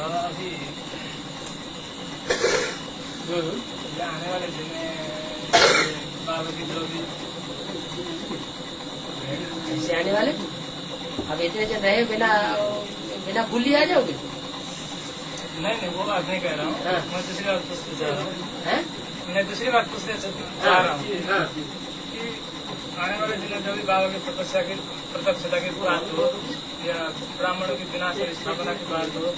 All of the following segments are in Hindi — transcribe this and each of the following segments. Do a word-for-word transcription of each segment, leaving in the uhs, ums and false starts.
अभी आने वाले दिन में बाबा की जो भी कैसे आने वाले? अब इतने दिन रहे बिना बिना भूली आ जाओगे? नहीं नहीं वो बात नहीं कह रहा हूँ। हाँ। मैं दूसरी बात पूछते जा रहा हूँ। मैं दूसरी बात पूछते जा रहा हूँ कि आने वाले दिनों जो भी बाबा की प्रत्यक्षा की प्रत्यक्षता की बात हो या ब्राह्मणों की विनाश और स्थापना की बात हो,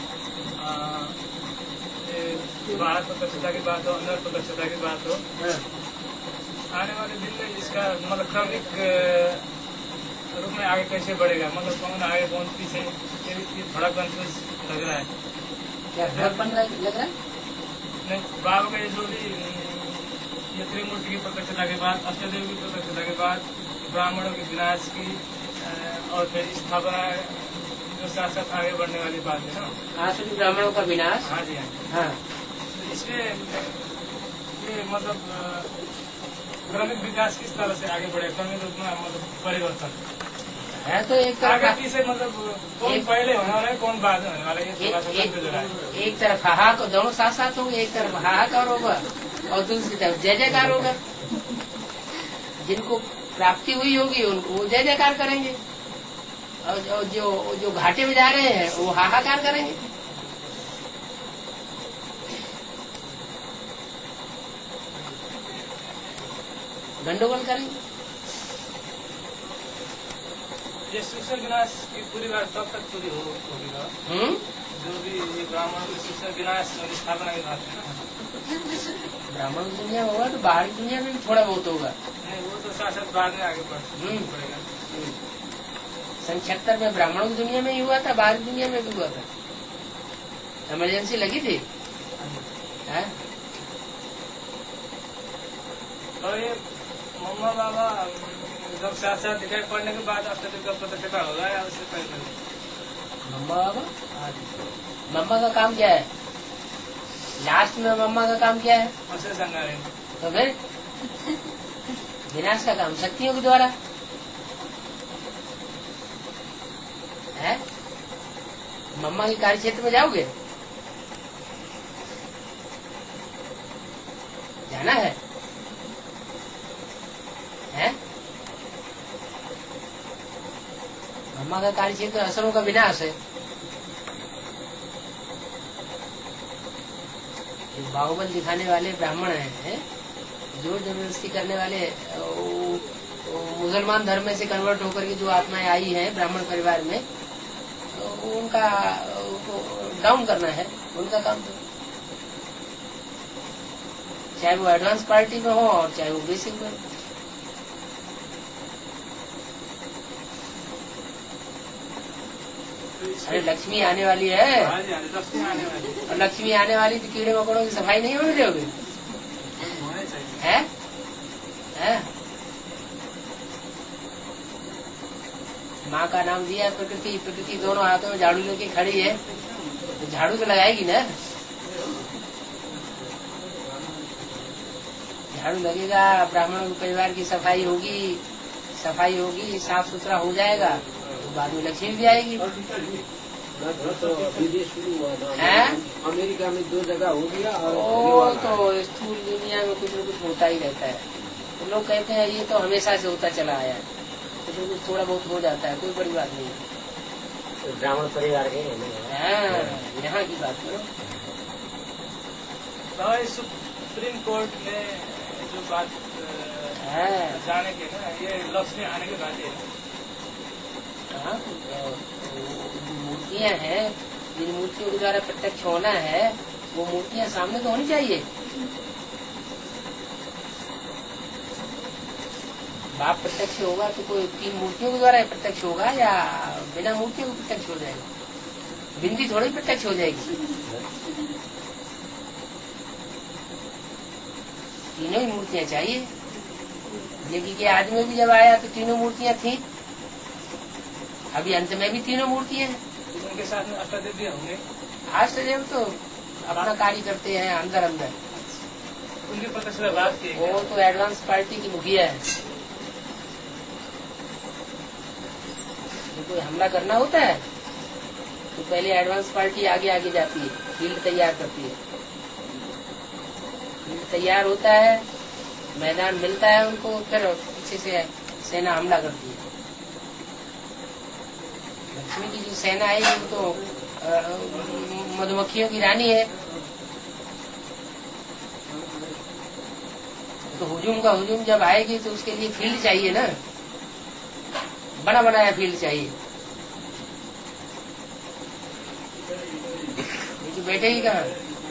बाहर प्रत्यक्षता की बात हो, अंदर प्रत्यक्षता की बात हो, आने वाले दिन में इसका मतलब क्रमिक रूप में आगे कैसे बढ़ेगा, मतलब कौन आगे कौन पीछे, ये भी थोड़ा कंफ्यूज लग रहा है। क्या डर बन रहा है, लग रहा है? नहीं, बाबा का जो भी ये त्रिमूर्ति की प्रत्यक्षता के बाद, अष्टदेव की प्रत्यक्षता के बाद, ब्राह्मणों के विनाश की और फिर स्थापना जो साथ साथ आगे बढ़ने वाली बात है ना। आसुरी ब्राह्मणों का विनाश। हाँ जी हाँ। हाँ। तो इसमें ये मतलब क्रमिक विकास किस तरह से आगे बढ़े, क्रमिक रूप में मतलब परिवर्तन है तो एक तरफ आगे पीछे मतलब कौन पहले होने वाला है कौन बाद में होने वाला है, ये थोड़ा सा कंफ्यूज हो रहा है। एक तरफ हाहाकार, दोनों साथ साथ होंगे, एक तरफ हाहाकार होगा और दूसरी तरफ जय जयकार होगा। जिनको प्राप्ति हुई होगी उनको वो जय जयकार करेंगे और जो जो घाटे में जा रहे हैं वो हाहाकार करेंगे। गंडोगल करेंगे। ये शिक्षण विनाश की पूरी बात तब तक पूरी हो होगी ना, जो भी ये ब्राह्मण की शिक्षण विनाश और स्थापना की बात है ना। ब्राह्मण की दुनिया में होगा तो बाहरी दुनिया में भी थोड़ा बहुत होगा। नहीं वो तो साथ साथ बाद में आगे बढ़ेगा। सन छिहत्तर में ब्राह्मणों की दुनिया में ही हुआ था, बाहरी दुनिया में भी हुआ था। इमरजेंसी लगी थी। है? और ये मम्मा बाबा जब साथ साथ दिखाई पड़ने के बाद अष्टदेव का प्रत्यक्षता होगा या उससे पहले? मम्मा बाबा मम्मा का काम क्या है? लास्ट में मम्मा का काम क्या है? अक्षय संगारे। तो फिर विनाश का काम शक्तियों के द्वारा है। मम्मा के कार्य क्षेत्र में जाओगे? जाना है? है? मम्मा का कार्य क्षेत्र असरों का विनाश है। जो बाहुबल दिखाने वाले ब्राह्मण हैं, जोर जबरदस्ती करने वाले मुसलमान धर्म में से कन्वर्ट होकर के जो आत्माएं आई हैं ब्राह्मण परिवार में, तो उनका डाउन करना है उनका काम। तो चाहे वो एडवांस पार्टी में हो और चाहे वो बेसिक में। अरे लक्ष्मी आने वाली है। लक्ष्मी आने वाली है। और लक्ष्मी आने वाली तो कीड़े मकोड़ों की सफाई नहीं होने दोगे? है? है? माँ का नाम दिया प्रकृति, प्रकृति दोनों हाथों में झाड़ू लेके खड़ी है, तो झाड़ू तो लगाएगी ना। झाड़ू लगेगा, ब्राह्मणों के परिवार की सफाई होगी, सफाई होगी, साफ सुथरा हो जाएगा, तो बाद में लक्ष्मी भी आएगी। तो विदेश शुरू हुआ था, अमेरिका में दो जगह हो गया। और तो स्थूल दुनिया में कुछ न कुछ होता ही रहता है। तो लोग कहते हैं ये तो हमेशा से होता चला आया है, कुछ न कुछ थोड़ा बहुत हो जाता है, कोई बड़ी बात नहीं है। ब्राह्मण परिवार के यहाँ की बात करो। सुप्रीम कोर्ट में जो बात जाने के ना, ये लक्ष्मी आने के बाद है। मूर्तियाँ हैं, जिन मूर्तियों के द्वारा प्रत्यक्ष होना है वो मूर्तियाँ सामने तो होनी चाहिए। बाप प्रत्यक्ष होगा तो कोई तीन मूर्तियों के द्वारा प्रत्यक्ष होगा या बिना मूर्तियों को प्रत्यक्ष हो जाएगा? बिंदी थोड़ी प्रत्यक्ष हो जाएगी। तीनों ही मूर्तियाँ चाहिए। लेकिन के आदमी भी जब आया तो तीनों मूर्तियाँ थी, अभी अंत में भी तीनों मूर्तियाँ हैं। उनके साथ में अष्टदेव भी होंगे। अष्टदेव तो अपना कार्य करते हैं अंदर अंदर। उनकी प्रत्यक्ष बात की वो तो एडवांस पार्टी की मुखिया है। कोई हमला करना होता है तो पहले एडवांस पार्टी आगे आगे जाती है, फील्ड तैयार करती है। फील्ड तैयार होता है, मैदान मिलता है उनको, फिर पीछे से सेना हमला करती है। लक्ष्मी की जो सेना है वो तो मधुमक्खियों की रानी है, तो हुजूम का हुजूम जब आएगी तो उसके लिए फील्ड चाहिए ना, बड़ा बनाया फील्ड चाहिए। तो बैठेगी कहाँ?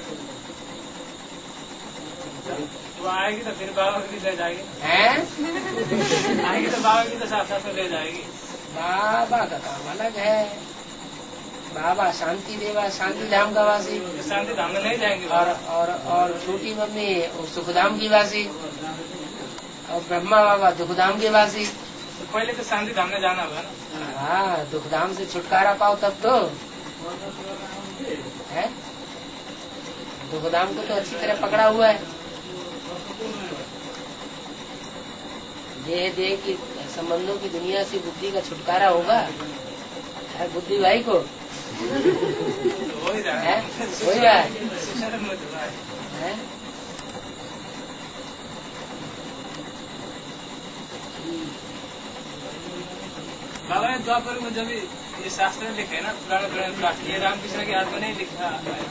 वो आएगी तो फिर बाबा की ले जाएगी। हैं? आएगी तो बाबा की तो साथ साथ में ले जाएगी। बाबा का काम अलग है। बाबा शांति देवा, शांति धाम का वासी। शांति धाम में नहीं जाएंगे। और और और छोटी मम्मी सुखधाम की वासी, और ब्रह्मा बाबा दुखधाम के वासी। तो पहले तो शांति धाम में जाना होगा ना। हाँ, दुखधाम से छुटकारा पाओ तब तो है। दुखधाम को तो अच्छी तरह पकड़ा हुआ है। देह देह की संबंधों की दुनिया से बुद्धि का छुटकारा होगा। है बुद्धि भाई को हो ही रहा है, हो ही रहा है। बाबा ने द्वापर में जब ये शास्त्र में लिखे ना, पुराने पुराने ये रामकृष्ण के हाथ में नहीं लिखा।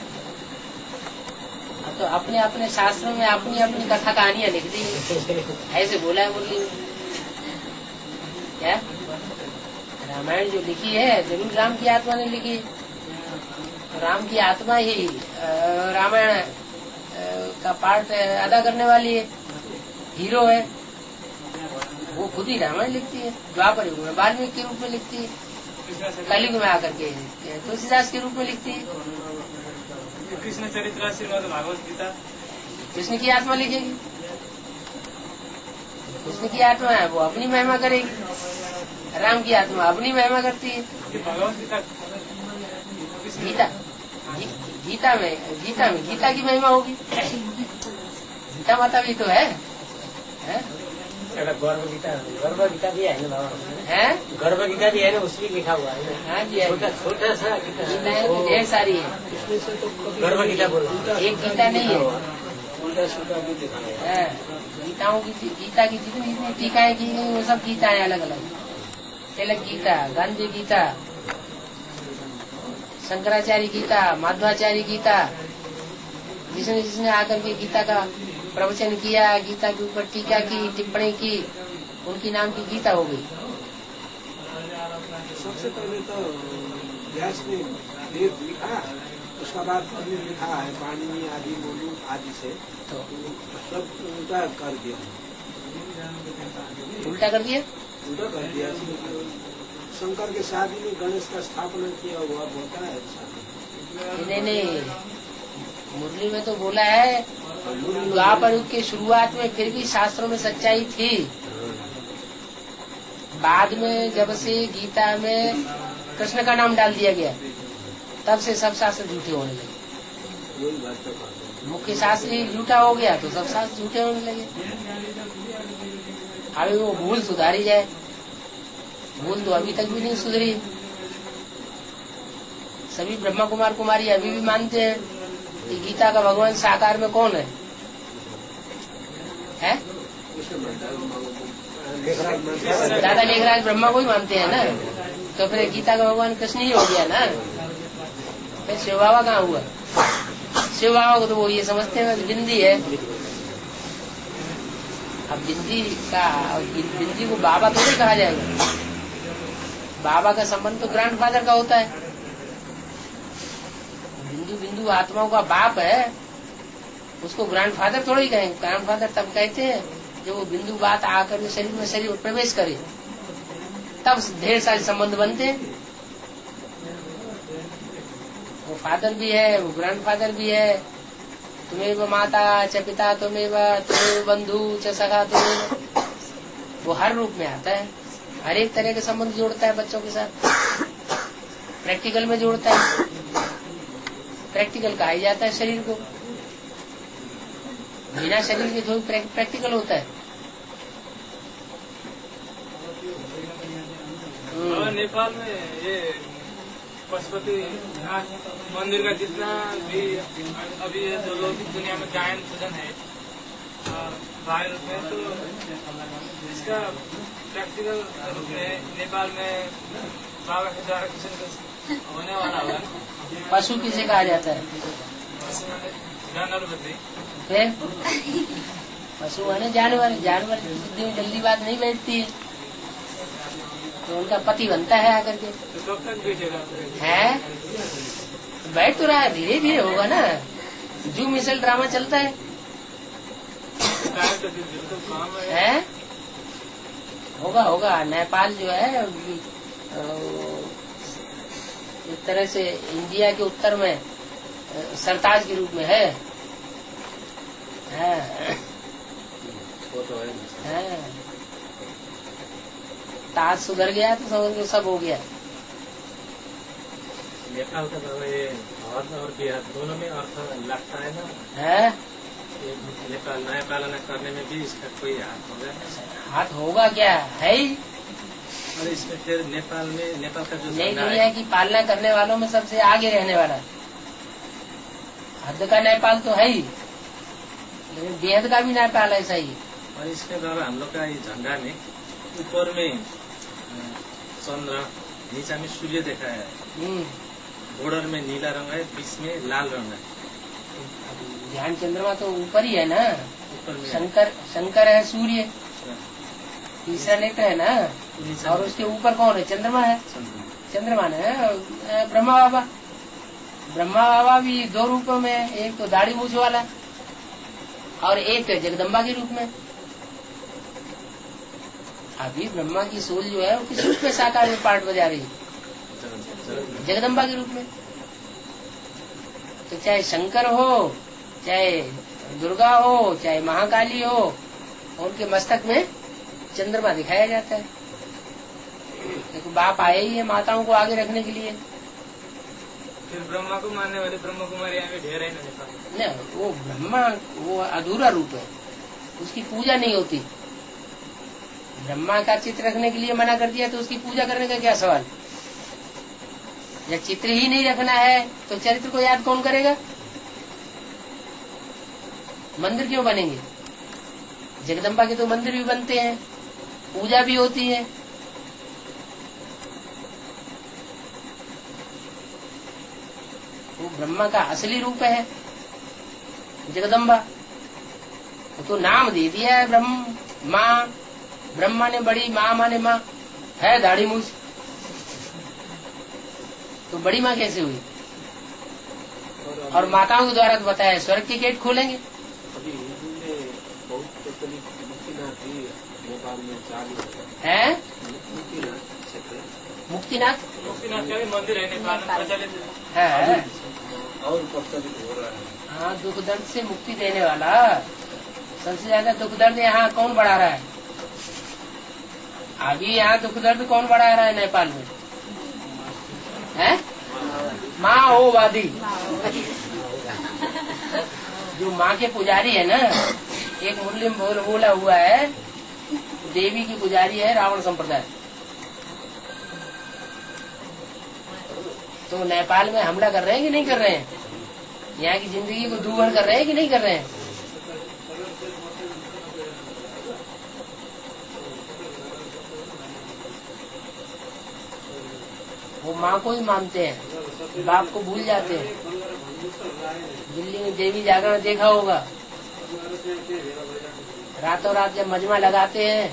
तो अपने अपने शास्त्रों में अपनी अपनी कथा कहानियां लिख दी, ऐसे बोला है मुरली में। क्या रामायण जो लिखी है जरूर राम की आत्मा ने लिखी। राम की आत्मा ही रामायण का पार्ट अदा करने वाली है, हीरो है। वो खुद ही रामायण लिखती है, द्वापर युग में वाल्मीकि के रूप में लिखती है, कलयुग में आकर के तुलसीदास के रूप में लिखती है। कृष्ण चरित्र श्रीमद् भागवत गीता कृष्ण की आत्मा लिखेगी। कृष्ण की आत्मा है वो अपनी महिमा करेगी, राम की आत्मा अपनी महिमा करती है। भगवत गीता गीता गीता में गीता में गीता की महिमा होगी। गीता माता भी तो है, है? गर्भ गीता गर्भ गीता भी है ना बाबा, है गर्भ गीता भी है ना, उसमें लिखा हुआ है। हाँ जी, छोटा सा गीताएं तो ढेर सारी है। गर्भ गीता बोला, एक गीता नहीं है। उल्टा सीधा भी दिखाया है गीताओं की, गीता की जितनी जितनी टीकाएं की गई वो सब गीताएं अलग अलग। तिलक गीता, गांधी गीता, शंकराचार्य गीता, माधवाचार्य गीता, जिसने जिसने आकर के गीता का प्रवचन किया, गीता के ऊपर टीका की, टिप्पणी की, उनकी नाम की गीता हो गई। सबसे पहले तो व्यास ने वेद लिखा, उसका बाद हमने लिखा है पाणिनि आदि मोलू आदि से, तो सब उल्टा कर दिया। उल्टा कर दिया उल्टा कर दिया। शंकर के शादी में गणेश का स्थापना किया हुआ होता है। नहीं नहीं, मुरली में तो बोला है द्वापर युग के शुरुआत में फिर भी शास्त्रों में सच्चाई थी। बाद में जब से गीता में कृष्ण का नाम डाल दिया गया, तब से सब शास्त्र झूठे होने लगे। मुख्य शास्त्र ही झूठा हो गया तो सब शास्त्र झूठे होने लगे। अभी वो भूल सुधारी जाए, भूल तो अभी तक भी नहीं सुधरी। सभी ब्रह्मा कुमार कुमारी अभी भी मानते हैं कि गीता का भगवान साकार में कौन है, है? दादा लेखराज ब्रह्मा को ही मानते हैं ना, तो फिर गीता का भगवान कृष्ण ही हो गया ना। फिर शिव बाबा कहाँ हुआ? शिव बाबा को तो वो ये समझते हैं बिंदी है। अब बिंदी का बिंदी को बाबा तो नहीं कहा जाएगा। बाबा का संबंध तो ग्रैंडफादर का होता है। बिंदु बिंदु आत्माओं का बाप है, उसको ग्रैंडफादर थोड़ा ही कहेंगे। ग्रैंडफादर तब कहते हैं जब वो बिंदु बात आकर शरीर में शरीर में प्रवेश करे, तब ढेर सारे संबंध बनते हैं। वो फादर भी है, वो ग्रैंडफादर भी है। तुम्हें माता च पिता, तुम्हें तुम्हें बंधु च सखा, तुम्हें वो हर रूप में आता है। हर एक तरह के संबंध जोड़ता है बच्चों के साथ। प्रैक्टिकल में जोड़ता है। प्रैक्टिकल कहा जाता है शरीर को, बिना शरीर के थोड़ी प्रैक्टिकल होता है। और नेपाल में ये पशुपतिनाथ मंदिर का जितना भी अभी जो लौकिक दुनिया में गायन पूजन है बाहर रूप में, तो इसका प्रैक्टिकल रूप में नेपाल में बाबा के द्वारा किसी होने वाला होगा। पशु किसे कहा जाता है? पशु माने जानवर बदली। फिर पशु माने जानवर। जानवर की बुद्धि में जल्दी बात नहीं बैठती है, तो उनका पति बनता है आकर के। तो कब तक बैठेगा? है बैठ तो रहा है, धीरे धीरे होगा ना। जू मिसल ड्रामा चलता है, तो बिल्कुल काम है। है? होगा होगा। नेपाल जो है एक तरह से इंडिया के उत्तर में सरताज के रूप में है। है, वो तो है। है। ताज सुधर गया तो समझ लो सब हो गया। नेपाल का बाबा ये अर्थ और बिहार दोनों में अर्थ लगता है ना? है? नेपाल नया पालना करने में भी इसका कोई हाथ होगा? हाथ होगा क्या है ही। और इसमें फिर नेपाल में नेपाल का जो नई दुनिया की पालना करने वालों में सबसे आगे रहने वाला हद का नेपाल तो है ही, लेकिन बेहद का भी नेपाल ऐसा ही। और इसमें बाबा हम लोग का ये झंडा में ऊपर में चंद्र, नीचा में सूर्य देखा है, बॉर्डर में नीला रंग है, बीच में लाल रंग है। ध्यान चंद्रमा तो ऊपर ही है ना, ऊपर में शंकर शंकर है, सूर्य तीसरा नेत्र है ना, और उसके ऊपर कौन है? चंद्रमा है। चंद्रमा है ब्रह्मा बाबा। ब्रह्मा बाबा भी दो रूपों में, एक तो दाढ़ी मूछ वाला और एक जगदम्बा के रूप में। अभी ब्रह्मा की सोल जो है वो किस रूप में साकार में पार्ट बजा रही है? जगदम्बा के रूप में। तो चाहे शंकर हो, चाहे दुर्गा हो, चाहे महाकाली हो, उनके मस्तक में चंद्रमा दिखाया जाता है। देखो बाप आए ही है माताओं को आगे रखने के लिए। फिर ब्रह्मा को मानने वाले ब्रह्म कुमारी यहाँ पे ढेर है ना नेपाल में। न वो ब्रह्मा वो अधूरा रूप है, उसकी पूजा नहीं होती। ब्रह्मा का चित्र रखने के लिए मना कर दिया तो उसकी पूजा करने का क्या सवाल? जब चित्र ही नहीं रखना है तो चरित्र को याद कौन करेगा? मंदिर क्यों बनेंगे? जगदम्बा के तो मंदिर भी बनते हैं, पूजा भी होती है। वो ब्रह्मा का असली रूप है जगदम्बा। तो नाम दे दिया है ब्रह्म माँ। ब्रह्मा ने बड़ी, माँ माने माँ है दाढ़ी मूछ, तो बड़ी माँ कैसे हुई? और माताओं के द्वारा तो बताया स्वर्ग के गेट खोलेंगे। अभी हिंदू में बहुत प्रचलित मुक्तिनाथ भी नेपाल में चालू है। मुक्तिनाथ क्षेत्र, मुक्तिनाथ मुक्तिनाथ का भी मंदिर है नेपाल में प्रचलित है और प्रचलित हो रहा है। हाँ, दुख दर्द से मुक्ति देने वाला। सबसे ज्यादा दुख दर्द यहाँ कौन बढ़ा रहा है? अभी यहाँ दुख दर्द कौन बढ़ा रहा है नेपाल में? है माओवादी। जो माँ के पुजारी है ना, एक मुस्लिम बोल बोला हुआ है देवी की पुजारी है रावण संप्रदाय। तो नेपाल में हमला कर रहे हैं कि नहीं कर रहे हैं? यहाँ की जिंदगी को दूभर कर रहे हैं कि नहीं कर रहे हैं? वो माँ को ही मानते हैं, बाप को भूल जाते हैं। दिल्ली में देवी जागरण देखा होगा, रातों रात जब मजमा लगाते हैं,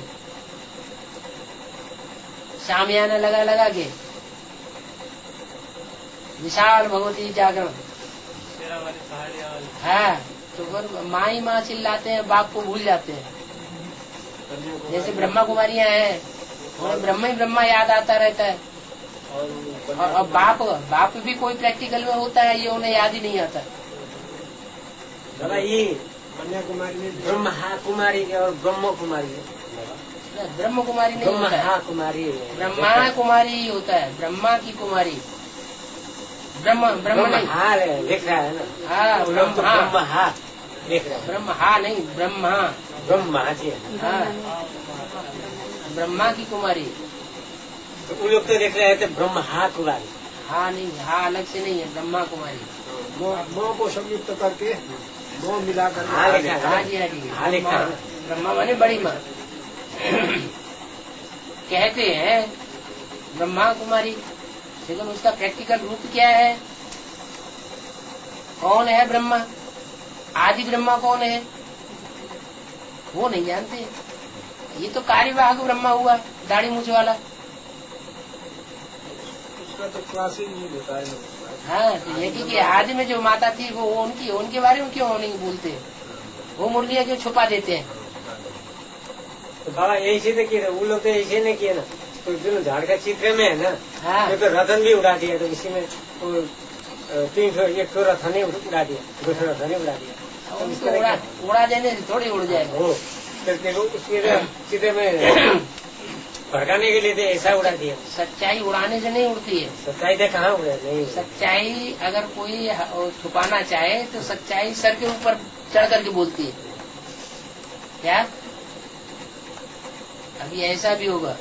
शामियाना लगा लगा के, विशाल भगवती जागरण है, तो फिर माँ ही माँ चिल्लाते हैं, बाप को भूल जाते हैं। जैसे ब्रह्मा कुमारियाँ हैं, उन्हें ब्रह्मा ही ब्रह्मा याद आता रहता है। और अब बाप बाप भी कोई प्रैक्टिकल में होता है, ये उन्हें याद ही नहीं आता। दादा ये कन्याकुमारी में ब्रह्मा कुमारी और ब्रह्म कुमारी, ब्रह्म कुमारी नहीं होता है, कुमारी ब्रह्मा कुमारी होता है, ब्रह्मा की कुमारी। ब्रह्म ब्रह्म नहीं हार लिख रहा है ना। हाँ ब्रह्म हा लिख रहा है, ब्रह्म हा नहीं ब्रह्मा ब्रह्मा जी। हाँ, ब्रह्मा की कुमारी। तो उन लोग तो देख रहे थे ब्रह्मा कुमारी। हाँ नहीं, हाँ अलग से नहीं है, ब्रह्मा कुमारी। मो को संयुक्त करके मो मिला कर हाँ जी हाँ जी, ब्रह्मा माने बड़ी माँ। कहते हैं ब्रह्मा कुमारी, लेकिन उसका प्रैक्टिकल रूप क्या है? कौन है ब्रह्मा? आदि ब्रह्मा कौन है वो नहीं जानते। ये तो कार्यवाहक ब्रह्मा हुआ, दाढ़ी मूछ वाला। उसका तो क्लास ही नहीं होता है। हाँ, तो ये कि आदि में जो माता थी वो उनकी उनके बारे में क्यों नहीं बोलते? वो मुरलिया क्यों छुपा देते हैं? तो बाबा ऐसे तो किए, वो लोग तो ऐसे नहीं किए ना। तो जो झाड़ का चित्र में है ना, हाँ, तो रतन भी उड़ा दिया। तो इसी में तीन सौ एक सौ रथन ही उड़ा दिया, दो सौ रथन ही उड़ा दिया। तो उसको उड़ा उड़ा देने से थोड़ी उड़ जाएगा। हो उसके चित्र में भड़काने के लिए तो ऐसा उड़ा दिया। सच्चाई उड़ाने से नहीं उड़ती है। सच्चाई तो कहाँ उड़ा? नहीं, सच्चाई अगर कोई छुपाना चाहे तो सच्चाई सर के ऊपर चढ़ करके बोलती है। क्या अभी ऐसा भी होगा?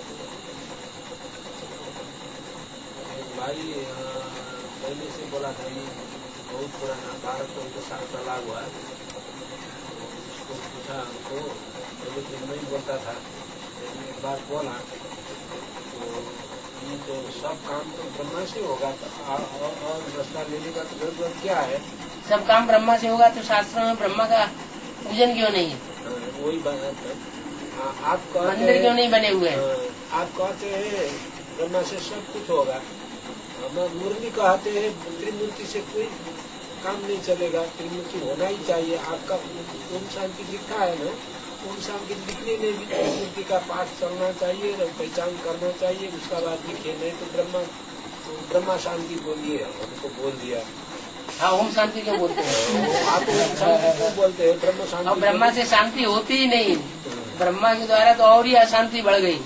भाई पहले से बोला था, ये बहुत पुराना भारत को उनके साथ चला हुआ है। उसको पूछा हमको, पहले दिन नहीं बोलता था, लेकिन एक बार बोला तो ये तो सब काम तो ब्रह्मा से होगा, तो और रास्ता लेने का तो जरूरत क्या है? सब काम ब्रह्मा से होगा तो शास्त्रों में ब्रह्मा का पूजन क्यों नहीं है? वही बात है। आप मंदिर क्यों नहीं बने हुए हैं? आप कहते हैं ब्रह्मा से सब कुछ होगा, मुरली कहते हैं त्रिमूर्ति से कोई काम नहीं चलेगा, त्रिमूर्ति होना ही चाहिए। आपका ओम शांति लिखा है ना, ओम शांति लिखने में भी त्रिमूर्ति का पाठ चलना चाहिए, पहचान करना चाहिए, उसका बाद लिखे। नहीं तो ब्रह्मा तो ब्रह्मा शांति बोलिए, हमको बोल दिया। हाँ, ओम शांति क्यों बोलते हैं? आप ओम शांति क्यों बोलते हैं? ब्रह्म शांति। और ब्रह्मा से शांति होती ही नहीं, ब्रह्मा के द्वारा तो और ही अशांति बढ़ गई।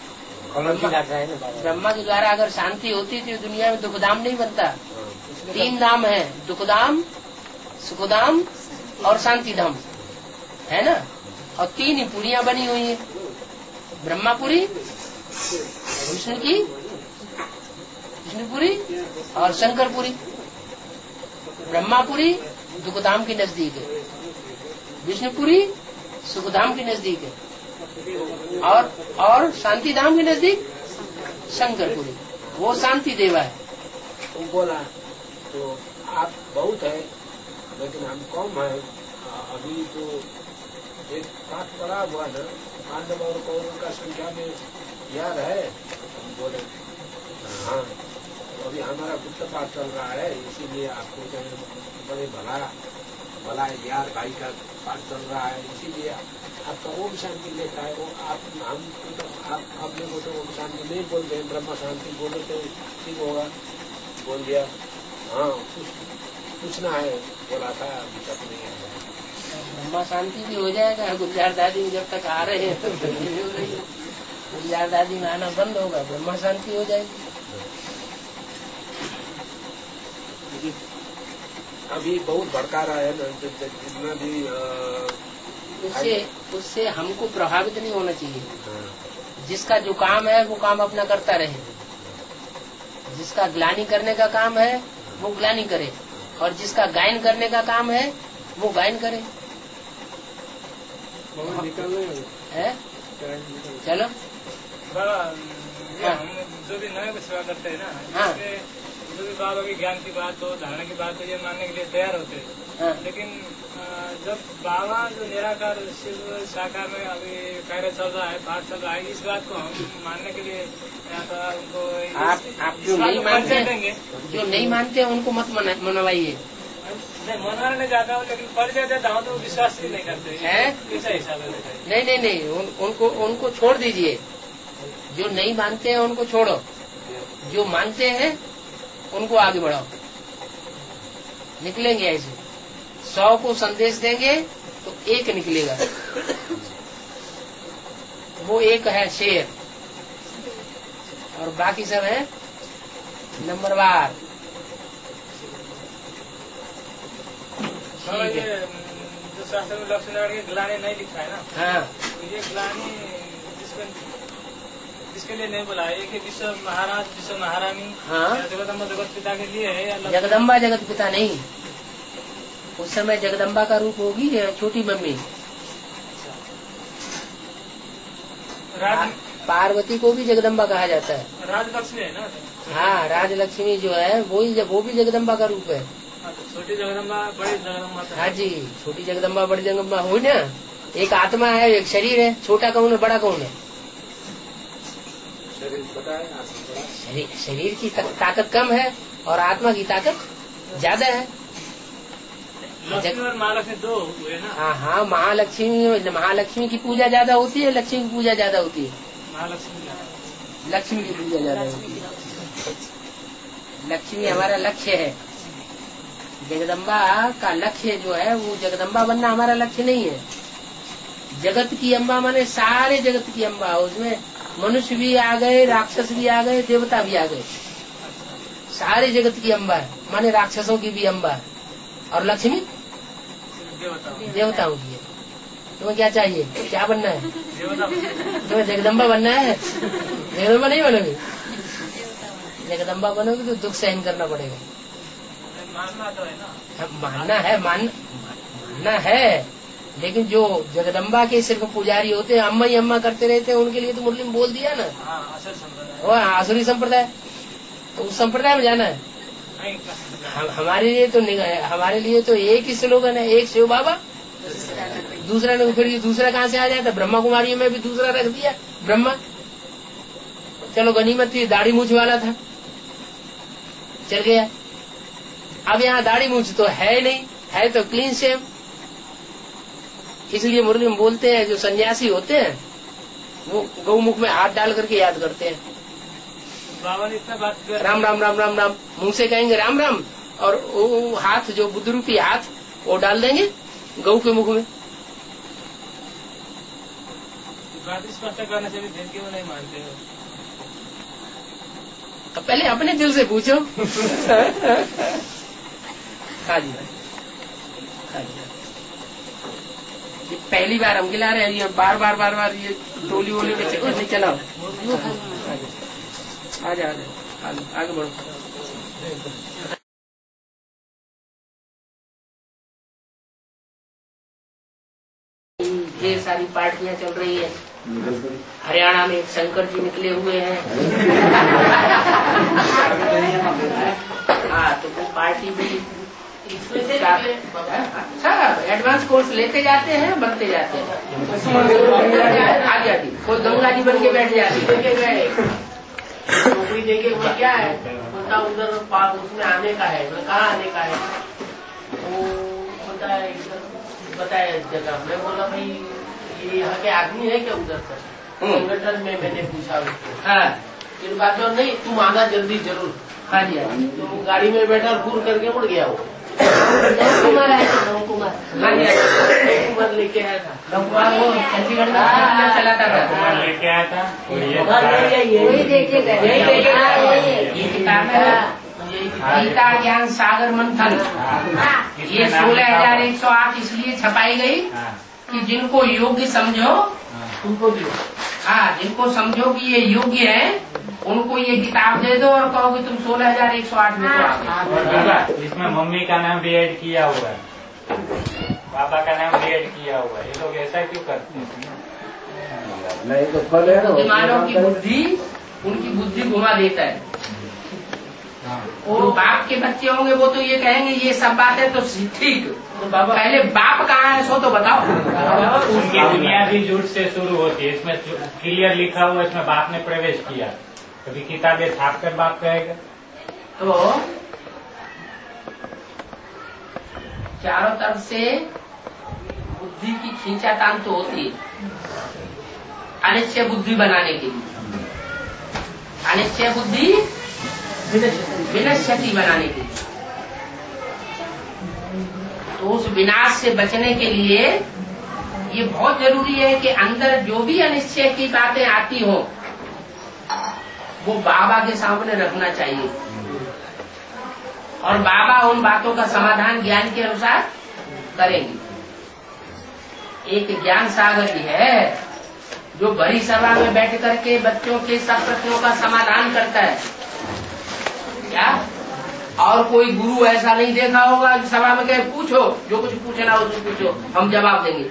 ब्रह्मा के द्वारा अगर शांति होती तो दुनिया में दुखधाम नहीं बनता। तीन धाम है, दुखधाम, सुखधाम और शांति धाम, है ना? और तीन ही पुरियां बनी हुई है, ब्रह्मापुरी, विष्णु की विष्णुपुरी और शंकरपुरी। ब्रह्मापुरी दुखधाम के नजदीक है, विष्णुपुरी सुखधाम के नजदीक है, और और शांति धाम के नजदीक शंकरपुरी, वो शांति देवा है। तुम बोला तो आप बहुत है, लेकिन हम कम है। अभी तो एक पाठ पड़ा हुआ ना, पांडव और कौरव का संख्या में याद है। हम बोले हाँ, अभी हमारा गुप्त पाठ चल रहा है, इसीलिए आपको बड़े भला भला यार भाई का पाठ चल रहा है, इसीलिए आपका ओम शांति लेता है। वो आप हम तो आप अपने को तो ओम शांति नहीं बोलते हैं, ब्रह्मा शांति बोले तो ठीक होगा। बोल दिया हाँ, पूछना है, बोला था, अभी तक नहीं आया। ब्रह्मा शांति भी हो जाएगा। गुलजार दादी जब तक आ रहे हैं तो गुलजार दादी में आना बंद होगा, ब्रह्मा शांति हो जाएगी। अभी बहुत भड़का रहा है ना, जितना भी उससे उससे हमको प्रभावित नहीं होना चाहिए। जिसका जो काम है वो काम अपना करता रहे, जिसका ग्लानि करने का काम है वो ग्लानि करे, और जिसका गायन करने का काम है वो गायन करे। है चलो हाँ। हम जो भी नए को सेवा करते हैं ना, हाँ। जो भी बाबा की ज्ञान की बात हो, धारणा की बात हो, ये मानने के लिए तैयार होते हैं। हाँ। लेकिन जब बाबा जो निराकार शिव साकार में अभी कार्य चल रहा है, पाठ चल रहा है, इस बात को हम मानने के लिए या तो उनको आप आप जो नहीं मानते देंगे, जो नहीं मानते उनको मत मनवाइए। नहीं, मनवाना नहीं चाहता हूँ, लेकिन परिचय देता हूँ तो विश्वास भी नहीं करते हैं। कैसा हिसाब है? नहीं नहीं नहीं, उन, उनको उनको छोड़ दीजिए। जो नहीं मानते हैं उनको छोड़ो, जो मानते हैं उनको आगे बढ़ाओ। निकलेंगे ऐसे, सौ को संदेश देंगे तो एक निकलेगा। वो एक है शेर, और बाकी सब है नंबरवार। हाँ, ये जो शास्त्र में लक्ष्मण की ग्लानि नहीं लिखा है ना, हाँ, तो ये ग्लानि जिसको इसके लिए नहीं बोला, एक एक विश्व महाराज विश्व महारानी। हाँ। जगदम्बा जगत पिता के लिए है या जगदम्बा जगत पिता नहीं, उस समय जगदम्बा का रूप होगी छोटी मम्मी। राज पार्वती को भी जगदम्बा कहा जाता है। राजलक्ष्मी है ना। हाँ, राजलक्ष्मी जो है वो ही वो भी जगदम्बा का रूप है। छोटी जगदम्बा बड़ी जगदम्बा। हाँ जी, छोटी जगदम्बा बड़ी जगदम्बा हो ना। एक आत्मा है, एक शरीर है। छोटा कौन है, बड़ा कौन है? शरीर बड़ा है, शरीर, शरीर की ताकत कम है और आत्मा की ताकत ज्यादा है। लक्ष्मी और महालक्ष्मी दो हुए ना। हाँ हाँ, महालक्ष्मी महालक्ष्मी की पूजा ज्यादा होती है, लक्ष्मी की पूजा ज्यादा होती है। महालक्ष्मी लक्ष्मी की पूजा ज्यादा होती है। लक्ष्मी हमारा लक्ष्य है। जगदम्बा का लक्ष्य जो है वो जगदम्बा बनना हमारा लक्ष्य नहीं है। जगत की अम्बा माने सारे जगत की अम्बा, उसमें मनुष्य भी आ गए, राक्षस भी आ गए, देवता भी आ गए। सारे जगत की अम्बा है, माने राक्षसों की भी अम्बा है। और लक्ष्मी देवताओं की है। तुम्हें क्या चाहिए, क्या बनना है? तुम्हें जगदम्बा बनना है? जगदम्बा नहीं बनोगे। जगदम्बा बनोगे तो दुख सहन करना पड़ेगा। मानना तो है ना। मानना है, मान मानना है, लेकिन जो जगदम्बा के सिर्फ पुजारी होते हैं, अम्मा ही अम्मा करते रहते हैं, उनके लिए तो मुरली में बोल दिया ना। वो आसुरी संप्रदाय, तो उस संप्रदाय में जाना है। हम, हमारे लिए तो हमारे लिए तो एक ही स्लोगन है, एक शिव बाबा, दूसरा ने फिर ये दूसरा कहाँ से आ जाता? ब्रह्मा कुमारी में भी दूसरा रख दिया ब्रह्मा। चलो गनीमत थी, दाढ़ी मूछ वाला था, चल गया। अब यहाँ दाढ़ी मूछ तो है नहीं, है तो क्लीन शेव। इसलिए मुरली में बोलते हैं जो सन्यासी होते हैं वो गौमुख में हाथ डाल करके याद करते हैं, बाबा ने इतना बात कर राम राम राम राम राम। मुंह से कहेंगे राम राम, और वो हाथ जो बुद्ध रूपी हाथ वो डाल देंगे गौ के मुख में। बात स्पष्ट करना चाहिए, दिन की वो नहीं मानते हो। तो पहले अपने दिल से पूछो। हाँ जी, हाँ जी। ये पहली बार हम खिला रहे हैं, ये बार बार बार बार ये टोली वोली में चलो नहीं चलाओ। आ जाओ, आगे बढ़ो। ढेर सारी पार्टियां चल रही है। हरियाणा में एक शंकर जी निकले हुए हैं। हाँ, तो वो पार्टी भी अच्छा एडवांस कोर्स लेते जाते हैं, बनते जाते हैं। आगे आगे कोई गंगा जी बन के बैठ जाती है, नौकरी देके वो क्या है बोलता उधर उसमें आने का है। कहाँ आने का है? वो बोलता है बताया जगह। मैं बोला भाई ये यहाँ के आदमी है क्या उधर से? संगठन में मैंने पूछा उसको। हाँ, फिर बात जो नहीं तुम आना जल्दी जरूर। हाँ जी, हाँ जी। तो गाड़ी में बैठा घूर करके उड़ गया वो। कुमार आया था, कुमार। हाँ जी, कुमार लेके आया था। कुमार वो चंडीगढ़ में चलाता था। कुमार लेके आया था। यही देखे ये किताब है गीता ज्ञान सागर मंथन। ये सोलह हजार एक सौ आठ इसलिए छपाई गई कि जिनको योग्य समझो उनको भी, हाँ जिनको समझो कि ये योग्य है उनको ये किताब दे दो और कहो कि तुम सोलह हजार एक सौ आठ में तो। इसमें मम्मी का नाम भी ऐड किया हुआ है, पापा का नाम भी ऐड किया हुआ है। ये लोग ऐसा क्यों करते हैं? नहीं तो पहले बुद्धिमानों की बुद्धि उनकी बुद्धि घुमा देता है। और बाप के बच्चे होंगे वो तो ये कहेंगे ये सब बात है तो ठीक, तो पहले बाप कहाँ है सो तो बताओ। उनकी बुनियादी झूठ से शुरू होती है। इसमें क्लियर लिखा हुआ, इसमें बाप ने प्रवेश किया। कभी किताबें छाप कर बाप कहेगा तो चारों तरफ से बुद्धि की खींचातान तो होती है अनिश्चय बुद्धि बनाने के लिए। अनिश्चय बुद्धि विनश्यति बनाने के लिए। तो उस विनाश से बचने के लिए ये बहुत जरूरी है कि अंदर जो भी अनिश्चय की बातें आती हो वो बाबा के सामने रखना चाहिए और बाबा उन बातों का समाधान ज्ञान के अनुसार करेंगे। एक ज्ञान सागर भी है जो बड़ी सभा में बैठ करके बच्चों के सब प्रश्नों का समाधान करता है क्या? और कोई गुरु ऐसा नहीं देखा होगा कि सभा में कहे पूछो, जो कुछ पूछना हो तो पूछो, हम जवाब देंगे।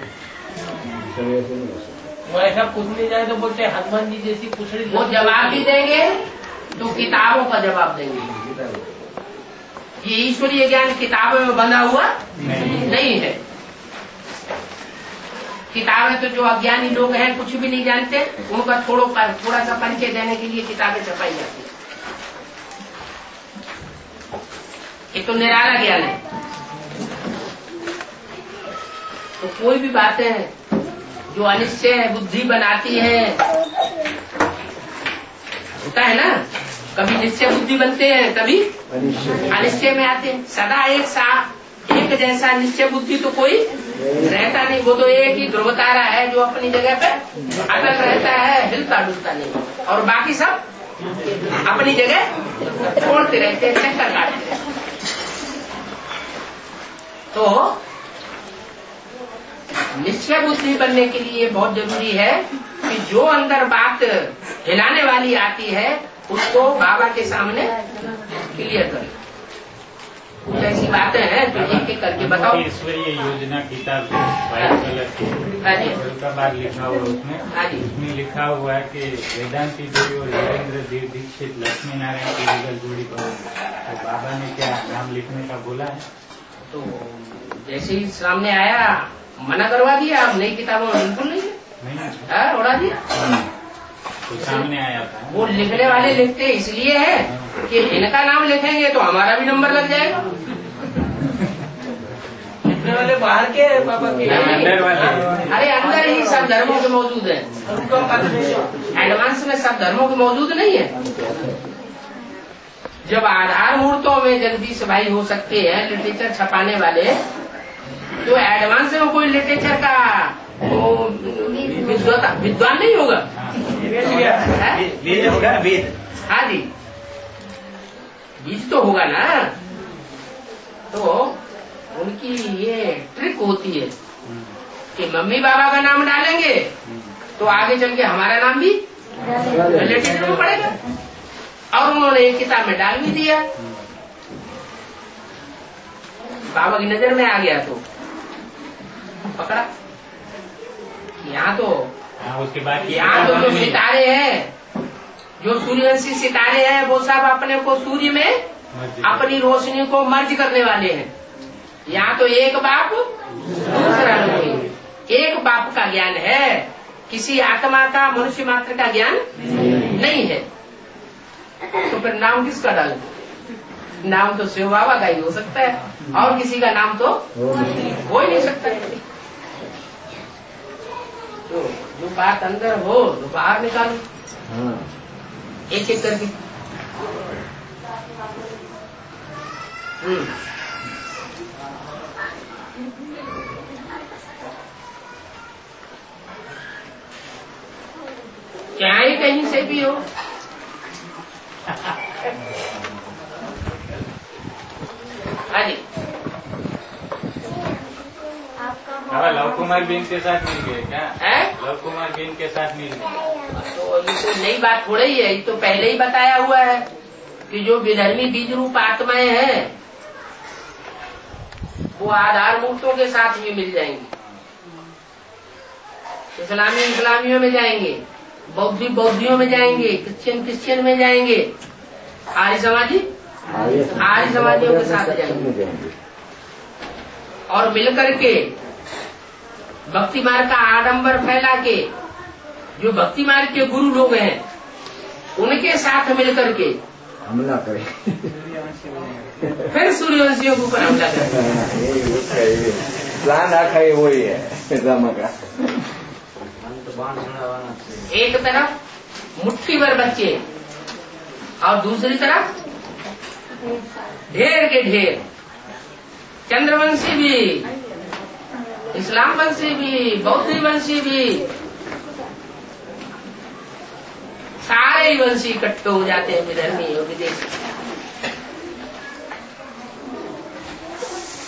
वो ऐसा पूछने जाए तो बोलते हनुमान जी जैसी पूछड़ी, वो जवाब भी देंगे तो किताबों का जवाब देंगे। ये ईश्वरीय ज्ञान किताबों में बंधा हुआ नहीं, नहीं है। किताबें तो जो अज्ञानी लोग हैं कुछ भी नहीं जानते, उनका थोड़ा थोड़ा सा परिचय देने के लिए किताबें छपाई जाती है। ये तो निराला ज्ञान है। तो कोई भी बातें जो अनिश्चय बुद्धि बनाती है, होता है ना, कभी निश्चय बुद्धि बनते हैं, कभी अनिश्चय में आते हैं। सदा एक साथ एक जैसा निश्चय बुद्धि तो कोई रहता नहीं। वो तो एक ही ध्रुव तारा है जो अपनी जगह पे अटल रहता है, हिलता डुलता नहीं, और बाकी सब अपनी जगह छोड़ते रहते हैं, चक्कर काटते हैं। तो निश्चय बुद्धि बनने के लिए बहुत जरूरी है कि जो अंदर बात हिलाने वाली आती है उसको बाबा के सामने क्लियर करें। कुछ ऐसी बातें हैं जो एक एक करके बताओ। ईश्वरीय योजना किताब व्हाइट कलर की का बार लिखा हुआ उसमें उसमें लिखा हुआ है कि वेदांती देवी और वीरेंद्र देव दीक्षित लक्ष्मी नारायण की लीगल जोड़ी पर, तो बाबा ने क्या नाम लिखने का बोला है? तो जैसे ही सामने आया मना करवा दिया, आप नई किताबों में बिल्कुल नहीं है, उड़ा दिया। तो सामने आया था। वो लिखने वाले लिखते इसलिए है कि इनका नाम लिखेंगे तो हमारा भी नंबर लग जाएगा। लिखने वाले बाहर के पापा के अंदर वाले, अरे अंदर ही सब धर्मों के मौजूद है, एडवांस में सब धर्मों के मौजूद नहीं है। जब आधार मूर्तों में जगदीश भाई हो सकते हैं लिटरेचर छपाने वाले, तो एडवांस में कोई लिटरेचर का विद्वान नहीं होगा। वेद होगा, वेद। हाँ जी, बीज तो होगा ना। तो उनकी ये ट्रिक होती है कि मम्मी बाबा का नाम डालेंगे तो आगे चल के हमारा नाम भी लिटरेचर में पड़ेगा। और उन्होंने एक किताब में डाल भी दिया, बाबा की नजर में आ गया तो पकड़ा। यहाँ तो उसके बाद यहाँ तो जो सितारे हैं, जो सूर्यवंशी सितारे हैं, वो सब अपने को सूर्य में अपनी रोशनी को मर्ज करने वाले हैं। यहाँ तो एक बाप दूसरा लोग, एक बाप का ज्ञान है, किसी आत्मा का मनुष्य मात्र का ज्ञान नहीं है। तो फिर नाम किसका डालें? नाम तो शिव बाबा का ही हो सकता है, और किसी का नाम तो हो ही नहीं सकता। तो जो बात अंदर हो तो बाहर निकालो, एक एक करके। हम्म चाहे कहीं से भी हो, अरे लव कुमार बीन के साथ मिल गए क्या? है लव कुमार बीन के साथ मिल गए। तो ये तो नई बात थोड़ी ही है, ये तो पहले ही बताया हुआ है कि जो विधर्मी बीज रूप आत्माएं हैं वो आधार मूर्तों के साथ भी मिल जाएंगी, इस्लामी इस्लामियों में जाएंगे, बौद्धि बौद्धियों में जाएंगे, क्रिश्चियन क्रिश्चियन में जाएंगे, आर्य समाजी आर्य समाजियों के साथ जाएंगे, और मिलकर के भक्ति मार्ग का आडंबर फैला के जो भक्ति मार्ग के गुरु लोग हैं उनके साथ मिलकर के हमला करें, फिर सूर्यवंशियों के ऊपर हमला करें। प्लान रखा है वही है ड्रामा का। एक तरफ मुट्ठी भर बच्चे और दूसरी तरफ ढेर के ढेर, चंद्रवंशी भी, इस्लाम वंशी भी, बौद्ध वंशी भी, सारे ही वंशी इकट्ठे हो जाते हैं विधर्मी और विदेशी।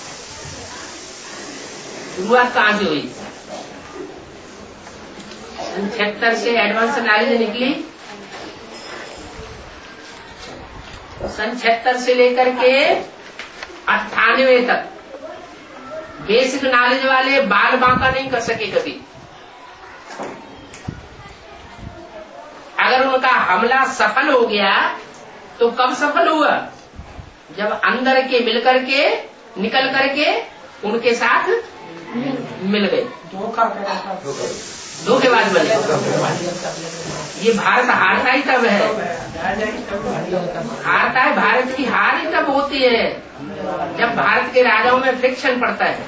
शुरुआत कहाँ से हुई? सन छिहत्तर से एडवांस नॉलेज निकली, सन छिहत्तर से लेकर के अट्ठानवे तक बेसिक नॉलेज वाले बाल बांका नहीं कर सके कभी। अगर उनका हमला सफल हो गया तो कब सफल हुआ? जब अंदर के मिलकर के निकल करके उनके साथ मिल गए, धोखेबाज बने। ये भारत हारता ही तब है, हारता है भारत की हार ही तब होती है जब भारत के राजाओं में फ्रिक्शन पड़ता है।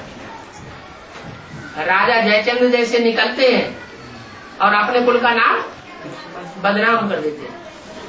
राजा जयचंद्र जैसे निकलते हैं और अपने कुल का नाम बदनाम कर देते हैं।